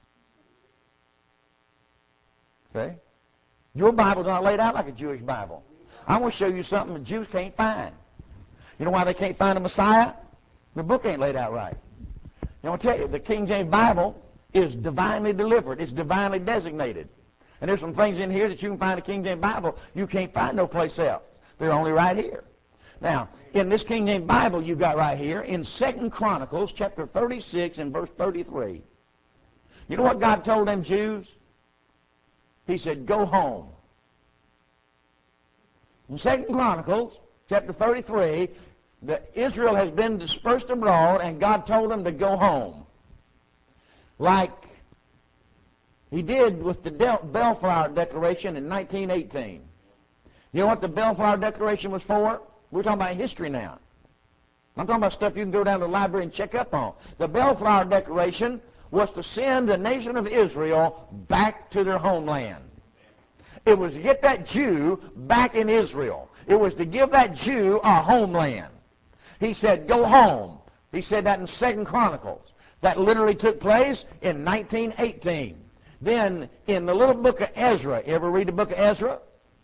[SPEAKER 1] Okay? Your Bible's not laid out like a Jewish Bible. I want to show you something the Jews can't find. You know why they can't find a Messiah? The book ain't laid out right. You know, I'll tell you, the King James Bible is divinely delivered. It's divinely designated. And there's some things in here that you can find in the King James Bible you can't find no place else. They're only right here. Now, in this King James Bible you got right here, in 2 Chronicles chapter 36 and verse 33, you know what God told them Jews? He said, go home. In 2 Chronicles chapter 33, Israel has been dispersed abroad, and God told them to go home. Like he did with the Bellflower Declaration in 1918. You know what the Bellflower Declaration was for? We're talking about history now. I'm talking about stuff you can go down to the library and check up on. The Bellflower Declaration was to send the nation of Israel back to their homeland. It was to get that Jew back in Israel. It was to give that Jew a homeland. He said, go home. He said that in 2 Chronicles. That literally took place in 1918. Then, in the little book of Ezra, you ever read the book of Ezra?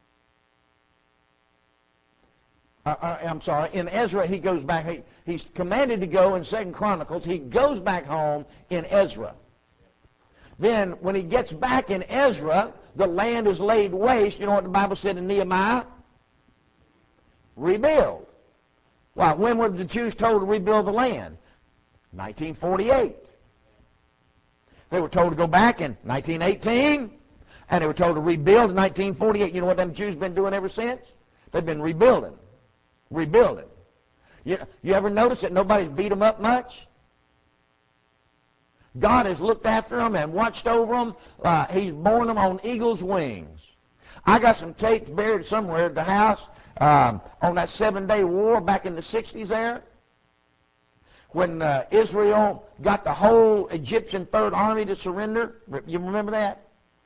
[SPEAKER 1] I'm sorry, in Ezra he goes back, he's commanded to go in 2 Chronicles, he goes back home in Ezra. Then when he gets back in Ezra, the land is laid waste. You know what the Bible said in Nehemiah? Rebuild. Well, when were the Jews told to rebuild the land? 1948. They were told to go back in 1918, and they were told to rebuild in 1948. You know what them Jews been doing ever since? They've been rebuilding. Rebuilding. You ever notice that nobody's beat them up much? God has looked after them and watched over them. He's borne them on eagle's wings. I got some tapes buried somewhere at the house on that 7-day war back in the 60s there, when Israel got the whole Egyptian Third Army to surrender. You remember that?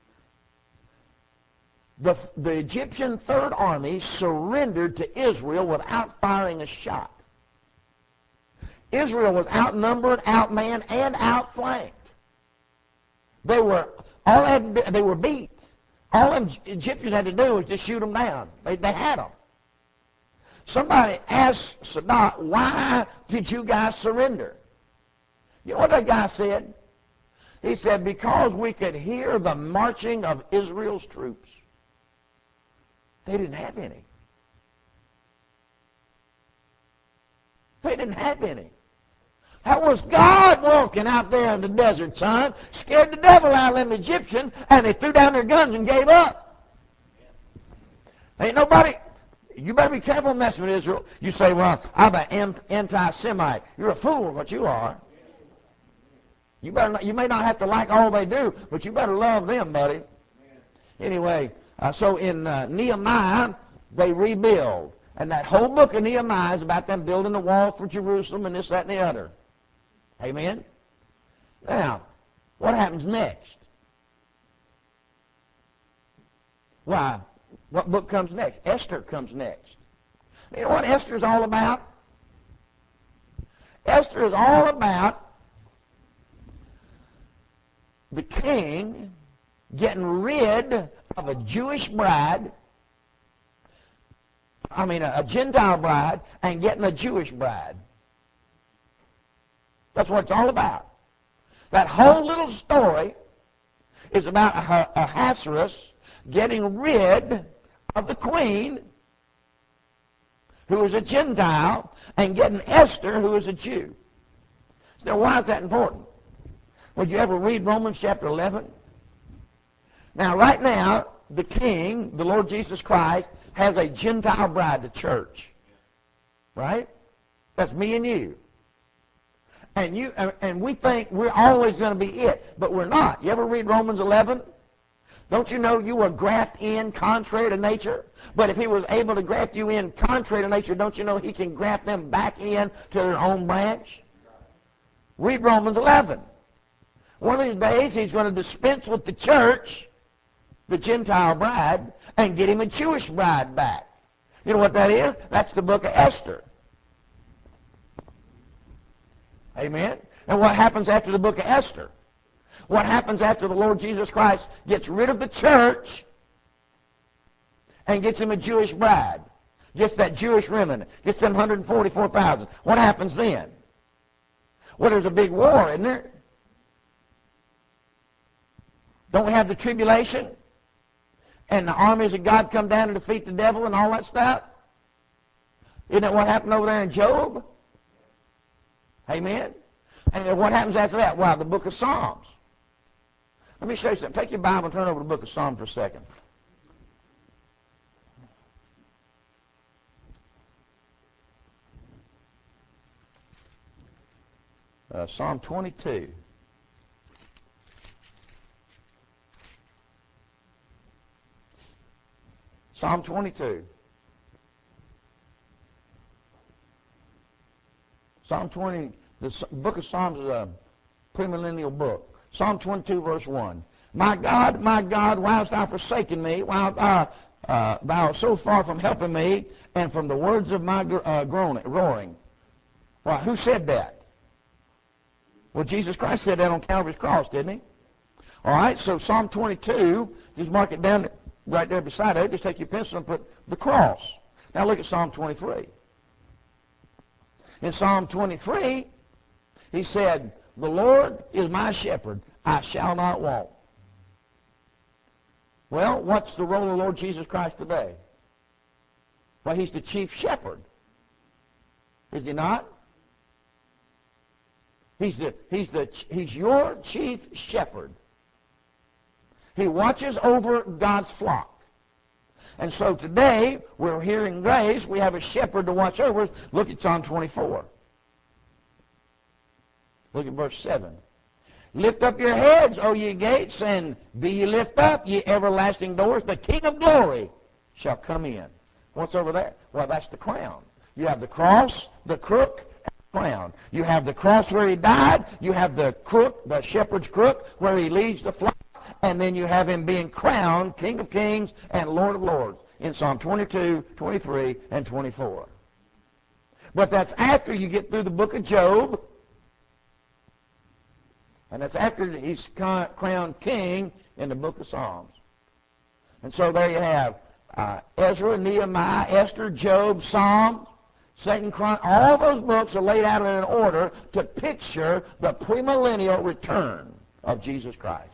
[SPEAKER 1] The Egyptian Third Army surrendered to Israel without firing a shot. Israel was outnumbered, outmanned, and outflanked. They were beat. All the Egyptians had to do was just shoot them down. They had them. Somebody asked Sadat, why did you guys surrender? You know what that guy said? He said, because we could hear the marching of Israel's troops. They didn't have any. They didn't have any. That was God walking out there in the desert, son. Scared the devil out of them Egyptians, and they threw down their guns and gave up. Ain't nobody... You better be careful messing with Israel. You say, well, I'm an anti-Semite. You're a fool, what you are. You may not have to like all they do, but you better love them, buddy. Anyway, so in Nehemiah, they rebuild. And that whole book of Nehemiah is about them building the wall for Jerusalem and this, that, and the other. Amen? Now, what happens next? Why? What book comes next? Esther comes next. You know what Esther is all about? Esther is all about the king getting rid of a Jewish bride, a Gentile bride, and getting a Jewish bride. That's what it's all about. That whole little story is about Ahasuerus getting rid of the queen, who is a Gentile, and getting Esther, who is a Jew. So why is that important? Would you ever read Romans chapter 11? Now, right now, the king, the Lord Jesus Christ, has a Gentile bride, the church. Right? That's me and you. And we think we're always going to be it, but we're not. You ever read Romans 11? Don't you know you were grafted in contrary to nature? But if he was able to graft you in contrary to nature, don't you know he can graft them back in to their own branch? Read Romans 11. One of these days he's going to dispense with the church, the Gentile bride, and get him a Jewish bride back. You know what that is? That's the book of Esther. Amen? And what happens after the book of Esther? What happens after the Lord Jesus Christ gets rid of the church and gets him a Jewish bride? Gets that Jewish remnant. Gets them 144,000. What happens then? Well, there's a big war, isn't there? Don't we have the tribulation? And the armies of God come down to defeat the devil and all that stuff? Isn't that what happened over there in Job? Amen? And then what happens after that? Well, the book of Psalms. Let me show you something. Take your Bible and turn over to the book of Psalms for a second. Psalm 22. Psalm 22. Psalm 20, the book of Psalms is a premillennial book. Psalm 22, verse 1. My God, why hast thou forsaken me? Why thou art so far from helping me and from the words of my roaring? Well, who said that? Well, Jesus Christ said that on Calvary's cross, didn't he? All right, so Psalm 22, just mark it down right there beside it. Just take your pencil and put the cross. Now look at Psalm 23. In Psalm 23, he said, the Lord is my shepherd, I shall not want. Well, what's the role of the Lord Jesus Christ today? Well, he's the chief shepherd. Is he not? He's your chief shepherd. He watches over God's flock. And so today, we're hearing grace. We have a shepherd to watch over us. Look at Psalm 24. Look at verse 7. Lift up your heads, O ye gates, and be ye lift up, ye everlasting doors. The King of glory shall come in. What's over there? Well, that's the crown. You have the cross, the crook, and the crown. You have the cross where he died. You have the crook, the shepherd's crook, where he leads the flock. And then you have him being crowned King of kings and Lord of lords in Psalm 22, 23, and 24. But that's after you get through the book of Job. And that's after he's crowned king in the book of Psalms. And so there you have Ezra, Nehemiah, Esther, Job, Psalms, 2 Chronicles. All those books are laid out in an order to picture the premillennial return of Jesus Christ.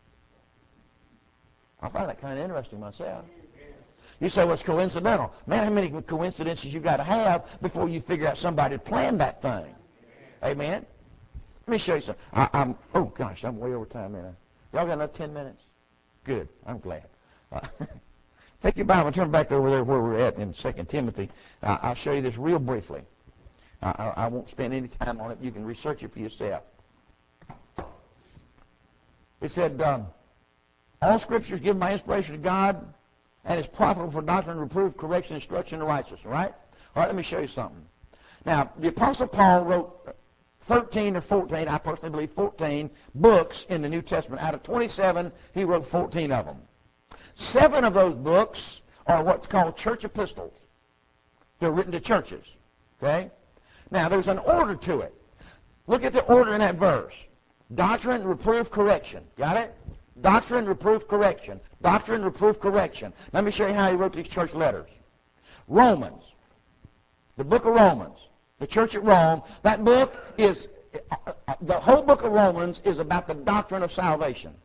[SPEAKER 1] I find that kind of interesting myself. You say, well, it's coincidental. Man, how many coincidences you got to have before you figure out somebody planned that thing? Amen? Let me show you something. Oh, gosh, I'm way over time, man. Y'all got another 10 minutes? Good. I'm glad. Take your Bible and turn back over there where we're at in 2 Timothy. I'll show you this real briefly. I won't spend any time on it. You can research it for yourself. It said, all Scripture is given by inspiration of God and is profitable for doctrine, reproof, correction, instruction, and righteousness. All right? All right, let me show you something. Now, the Apostle Paul wrote 13 or 14, I personally believe 14, books in the New Testament. Out of 27, he wrote 14 of them. 7 of those books are what's called church epistles. They're written to churches. Okay? Now, there's an order to it. Look at the order in that verse. Doctrine, reproof, correction. Got it? Doctrine, reproof, correction. Doctrine, reproof, correction. Let me show you how he wrote these church letters. Romans. The book of Romans. The church at Rome. That book is, the whole book of Romans is about the doctrine of salvation.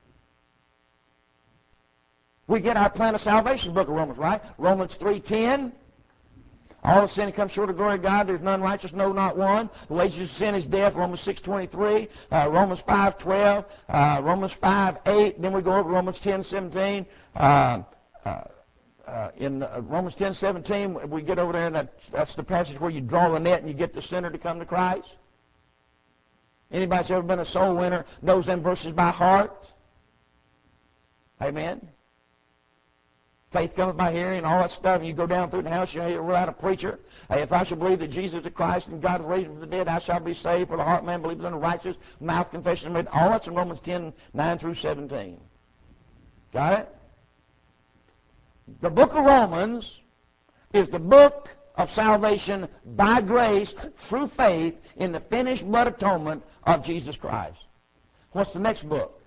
[SPEAKER 1] We get our plan of salvation, book of Romans, right? Romans 3:10. All of sin comes short of the glory of God. There's none righteous, no, not one. The wages of sin is death, Romans 6:23. Romans 5:12. Romans 5:8. Then we go over Romans 10:17. In Romans 10:17, we get over there, and that's the passage where you draw the net and you get the sinner to come to Christ. Anybody that's ever been a soul winner knows them verses by heart. Amen. Faith comes by hearing and all that stuff, and you go down through the house, you hear without a preacher. Hey, if I shall believe that Jesus is Christ and God is raised from the dead, I shall be saved. For the heart man believes unto righteousness, mouth confession made. All that's in Romans 10:9-17. Got it? The book of Romans is the book of salvation by grace through faith in the finished blood atonement of Jesus Christ. What's the next book?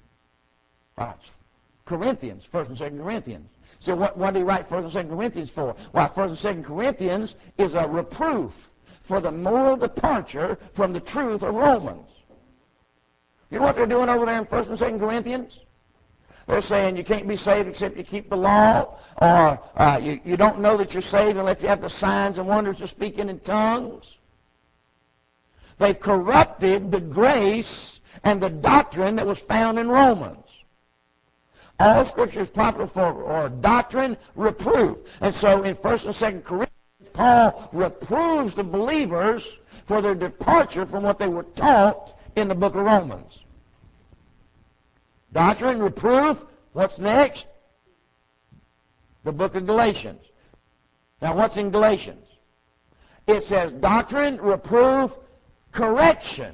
[SPEAKER 1] Corinthians, 1st and 2nd Corinthians. So what did he write 1st and 2nd Corinthians for? Well, 1st and 2nd Corinthians is a reproof for the moral departure from the truth of Romans. You know what they're doing over there in 1st and 2nd Corinthians?
[SPEAKER 2] They're saying you can't be saved except you keep the law, or you don't know that you're saved unless you have the signs and wonders of speaking in tongues. They've corrupted the grace and the doctrine that was found in Romans. All Scripture is proper for doctrine, reproof. And so in 1st and 2nd Corinthians, Paul reproves the believers for their departure from what they were taught in the book of Romans. Doctrine, reproof. What's next? The book of Galatians. Now what's in Galatians? It says doctrine, reproof, correction.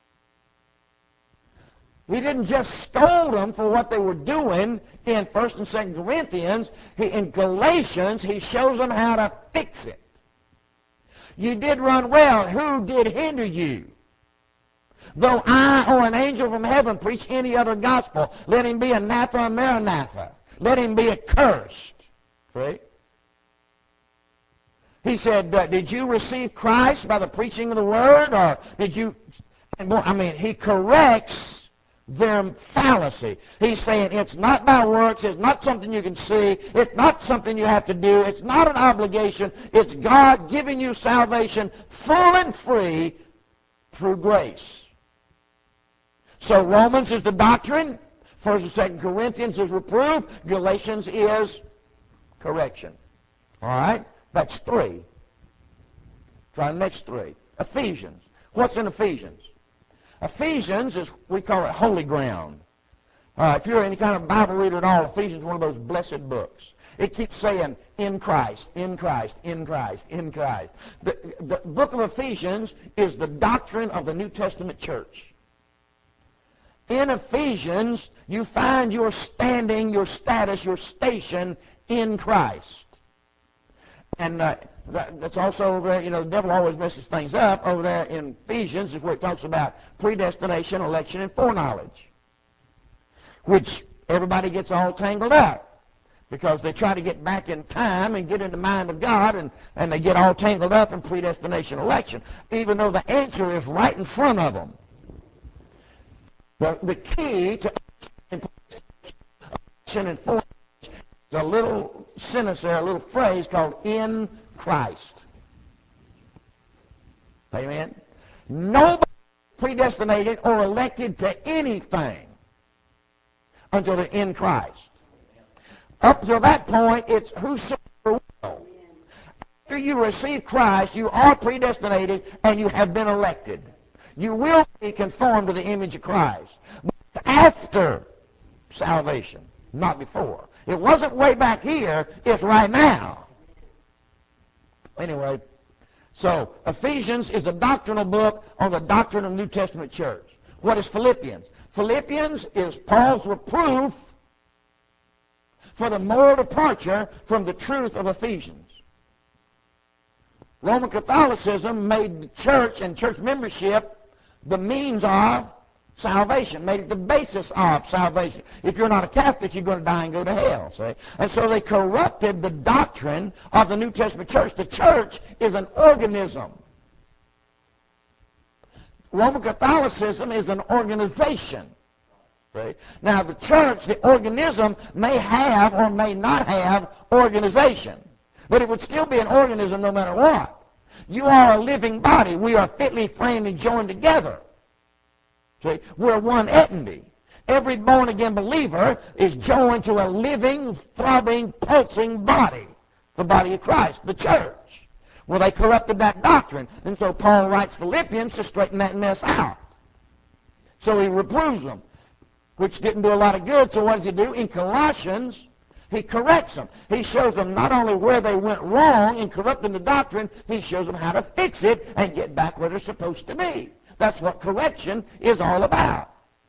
[SPEAKER 2] He didn't just scold them for what they were doing in 1st and 2nd Corinthians. In Galatians, he shows them how to fix it. You did run well. Who did hinder you? Though I or an angel from heaven preach any other gospel, let him be anathema maranatha. Let him be accursed. Right? He said, did you receive Christ by the preaching of the word? Or did you... he corrects their fallacy. He's saying it's not by works, it's not something you can see, it's not something you have to do, it's not an obligation, it's God giving you salvation full and free through grace. So Romans is the doctrine, 1st and 2nd Corinthians is reproof, Galatians is correction. All right? That's 3. Try the next 3. Ephesians. What's in Ephesians? Ephesians is, we call it holy ground. If you're any kind of Bible reader at all, Ephesians is one of those blessed books. It keeps saying, in Christ, in Christ, in Christ, in Christ. The book of Ephesians is the doctrine of the New Testament church. In Ephesians, you find your standing, your status, your station in Christ. And that's also over there, the devil always messes things up. Over there in Ephesians is where it talks about predestination, election, and foreknowledge, which everybody gets all tangled up because they try to get back in time and get in the mind of God, and they get all tangled up in predestination, election, even though the answer is right in front of them. The key to election and foreknowledge is a little sentence there, a little phrase called in Christ. Amen? Nobody is predestinated or elected to anything until they're in Christ. Up to that point, it's whosoever will. After you receive Christ, you are predestinated and you have been elected. You will be conformed to the image of Christ. But it's after salvation, not before. It wasn't way back here, it's right now. Anyway, so Ephesians is a doctrinal book on the doctrine of the New Testament church. What is Philippians? Philippians is Paul's reproof for the moral departure from the truth of Ephesians. Roman Catholicism made the church and church membership the means of salvation, made it the basis of salvation. If you're not a Catholic, you're going to die and go to hell, see? And so they corrupted the doctrine of the New Testament church. The church is an organism. Roman Catholicism is an organization. See? Now, the church, the organism, may have or may not have organization. But it would still be an organism no matter what. You are a living body. We are fitly framed and joined together. See? We're one entity. Every born-again believer is joined to a living, throbbing, pulsing body. The body of Christ, the church. Well, they corrupted that doctrine. And so Paul writes Philippians to straighten that mess out. So he reproves them, which didn't do a lot of good. So what does he do? In Colossians, he corrects them. He shows them not only where they went wrong in corrupting the doctrine, he shows them how to fix it and get back where they're supposed to be. That's what correction is all about.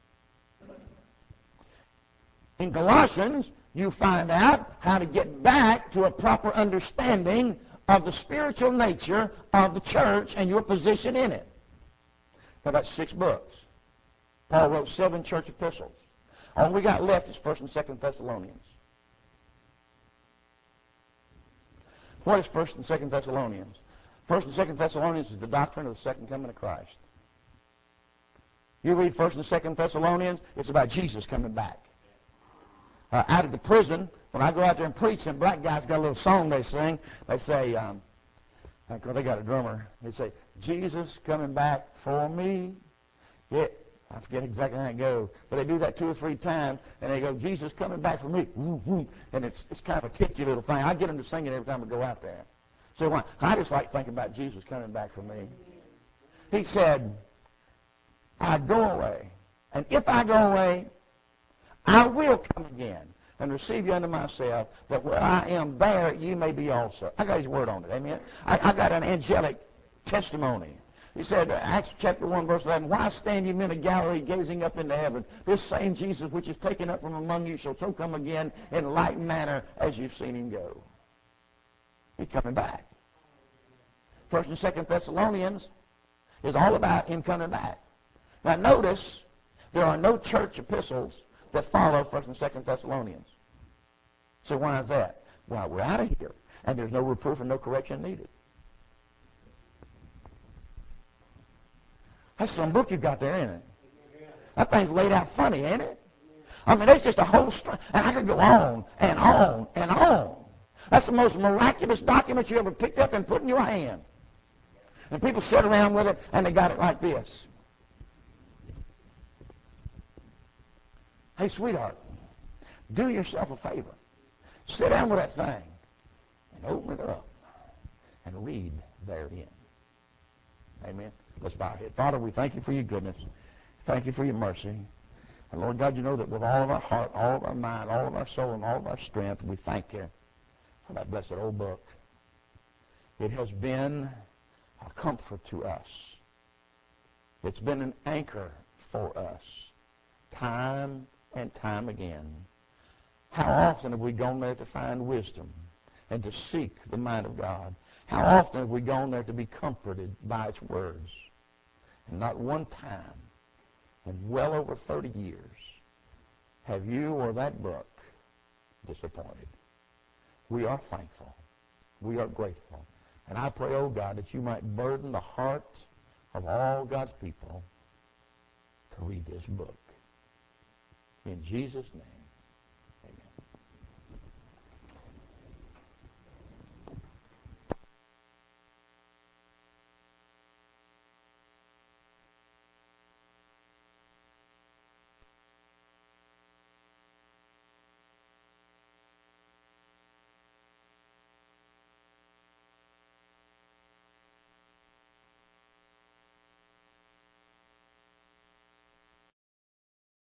[SPEAKER 2] In Colossians, you find out how to get back to a proper understanding of the spiritual nature of the church and your position in it. Now, that's 6 books. Paul wrote 7 church epistles. All we got left is 1st and 2nd Thessalonians. What is 1st and 2nd Thessalonians? 1st and 2nd Thessalonians is the doctrine of the second coming of Christ. You read 1st and 2nd Thessalonians, it's about Jesus coming back. out of the prison, when I go out there and preach, and black guys got a little song they sing. They say, they got a drummer. They say, Jesus coming back for me. Yeah, I forget exactly how it goes, but they do that 2 or 3 times, and they go, Jesus coming back for me. Woo, woo. And it's kind of a catchy little thing. I get them to sing it every time I go out there. So why? I just like thinking about Jesus coming back for me. He said, I go away, and if I go away, I will come again and receive you unto myself, that where I am, there you may be also. I got his word on it, amen? I got an angelic testimony. He said, Acts chapter 1, verse 11, why stand ye men of Galilee gazing up into heaven? This same Jesus which is taken up from among you shall so come again in like manner as you've seen him go. He's coming back. 1st and 2nd Thessalonians is all about him coming back. Now notice, there are no church epistles that follow 1st and 2nd Thessalonians. So why is that? Well, we're out of here, and there's no reproof and no correction needed. That's some book you got there, ain't it? That thing's laid out funny, ain't it? I mean, there's just a whole and I could go on and on and on. That's the most miraculous document you ever picked up and put in your hand. And people sit around with it, and they got it like this. Hey, sweetheart, do yourself a favor. Sit down with that thing and open it up and read therein. Amen. Let's bow our head. Father, we thank you for your goodness. Thank you for your mercy. And Lord God, you know that with all of our heart, all of our mind, all of our soul, and all of our strength, we thank you for that blessed old book. It has been a comfort to us. It's been an anchor for us, time and time again. How often have we gone there to find wisdom and to seek the mind of God? How often have we gone there to be comforted by its words? And not one time in well over 30 years have you or that book disappointed. We are thankful. We are grateful. And I pray, oh God, that you might burden the heart of all God's people to read this book. In Jesus' name.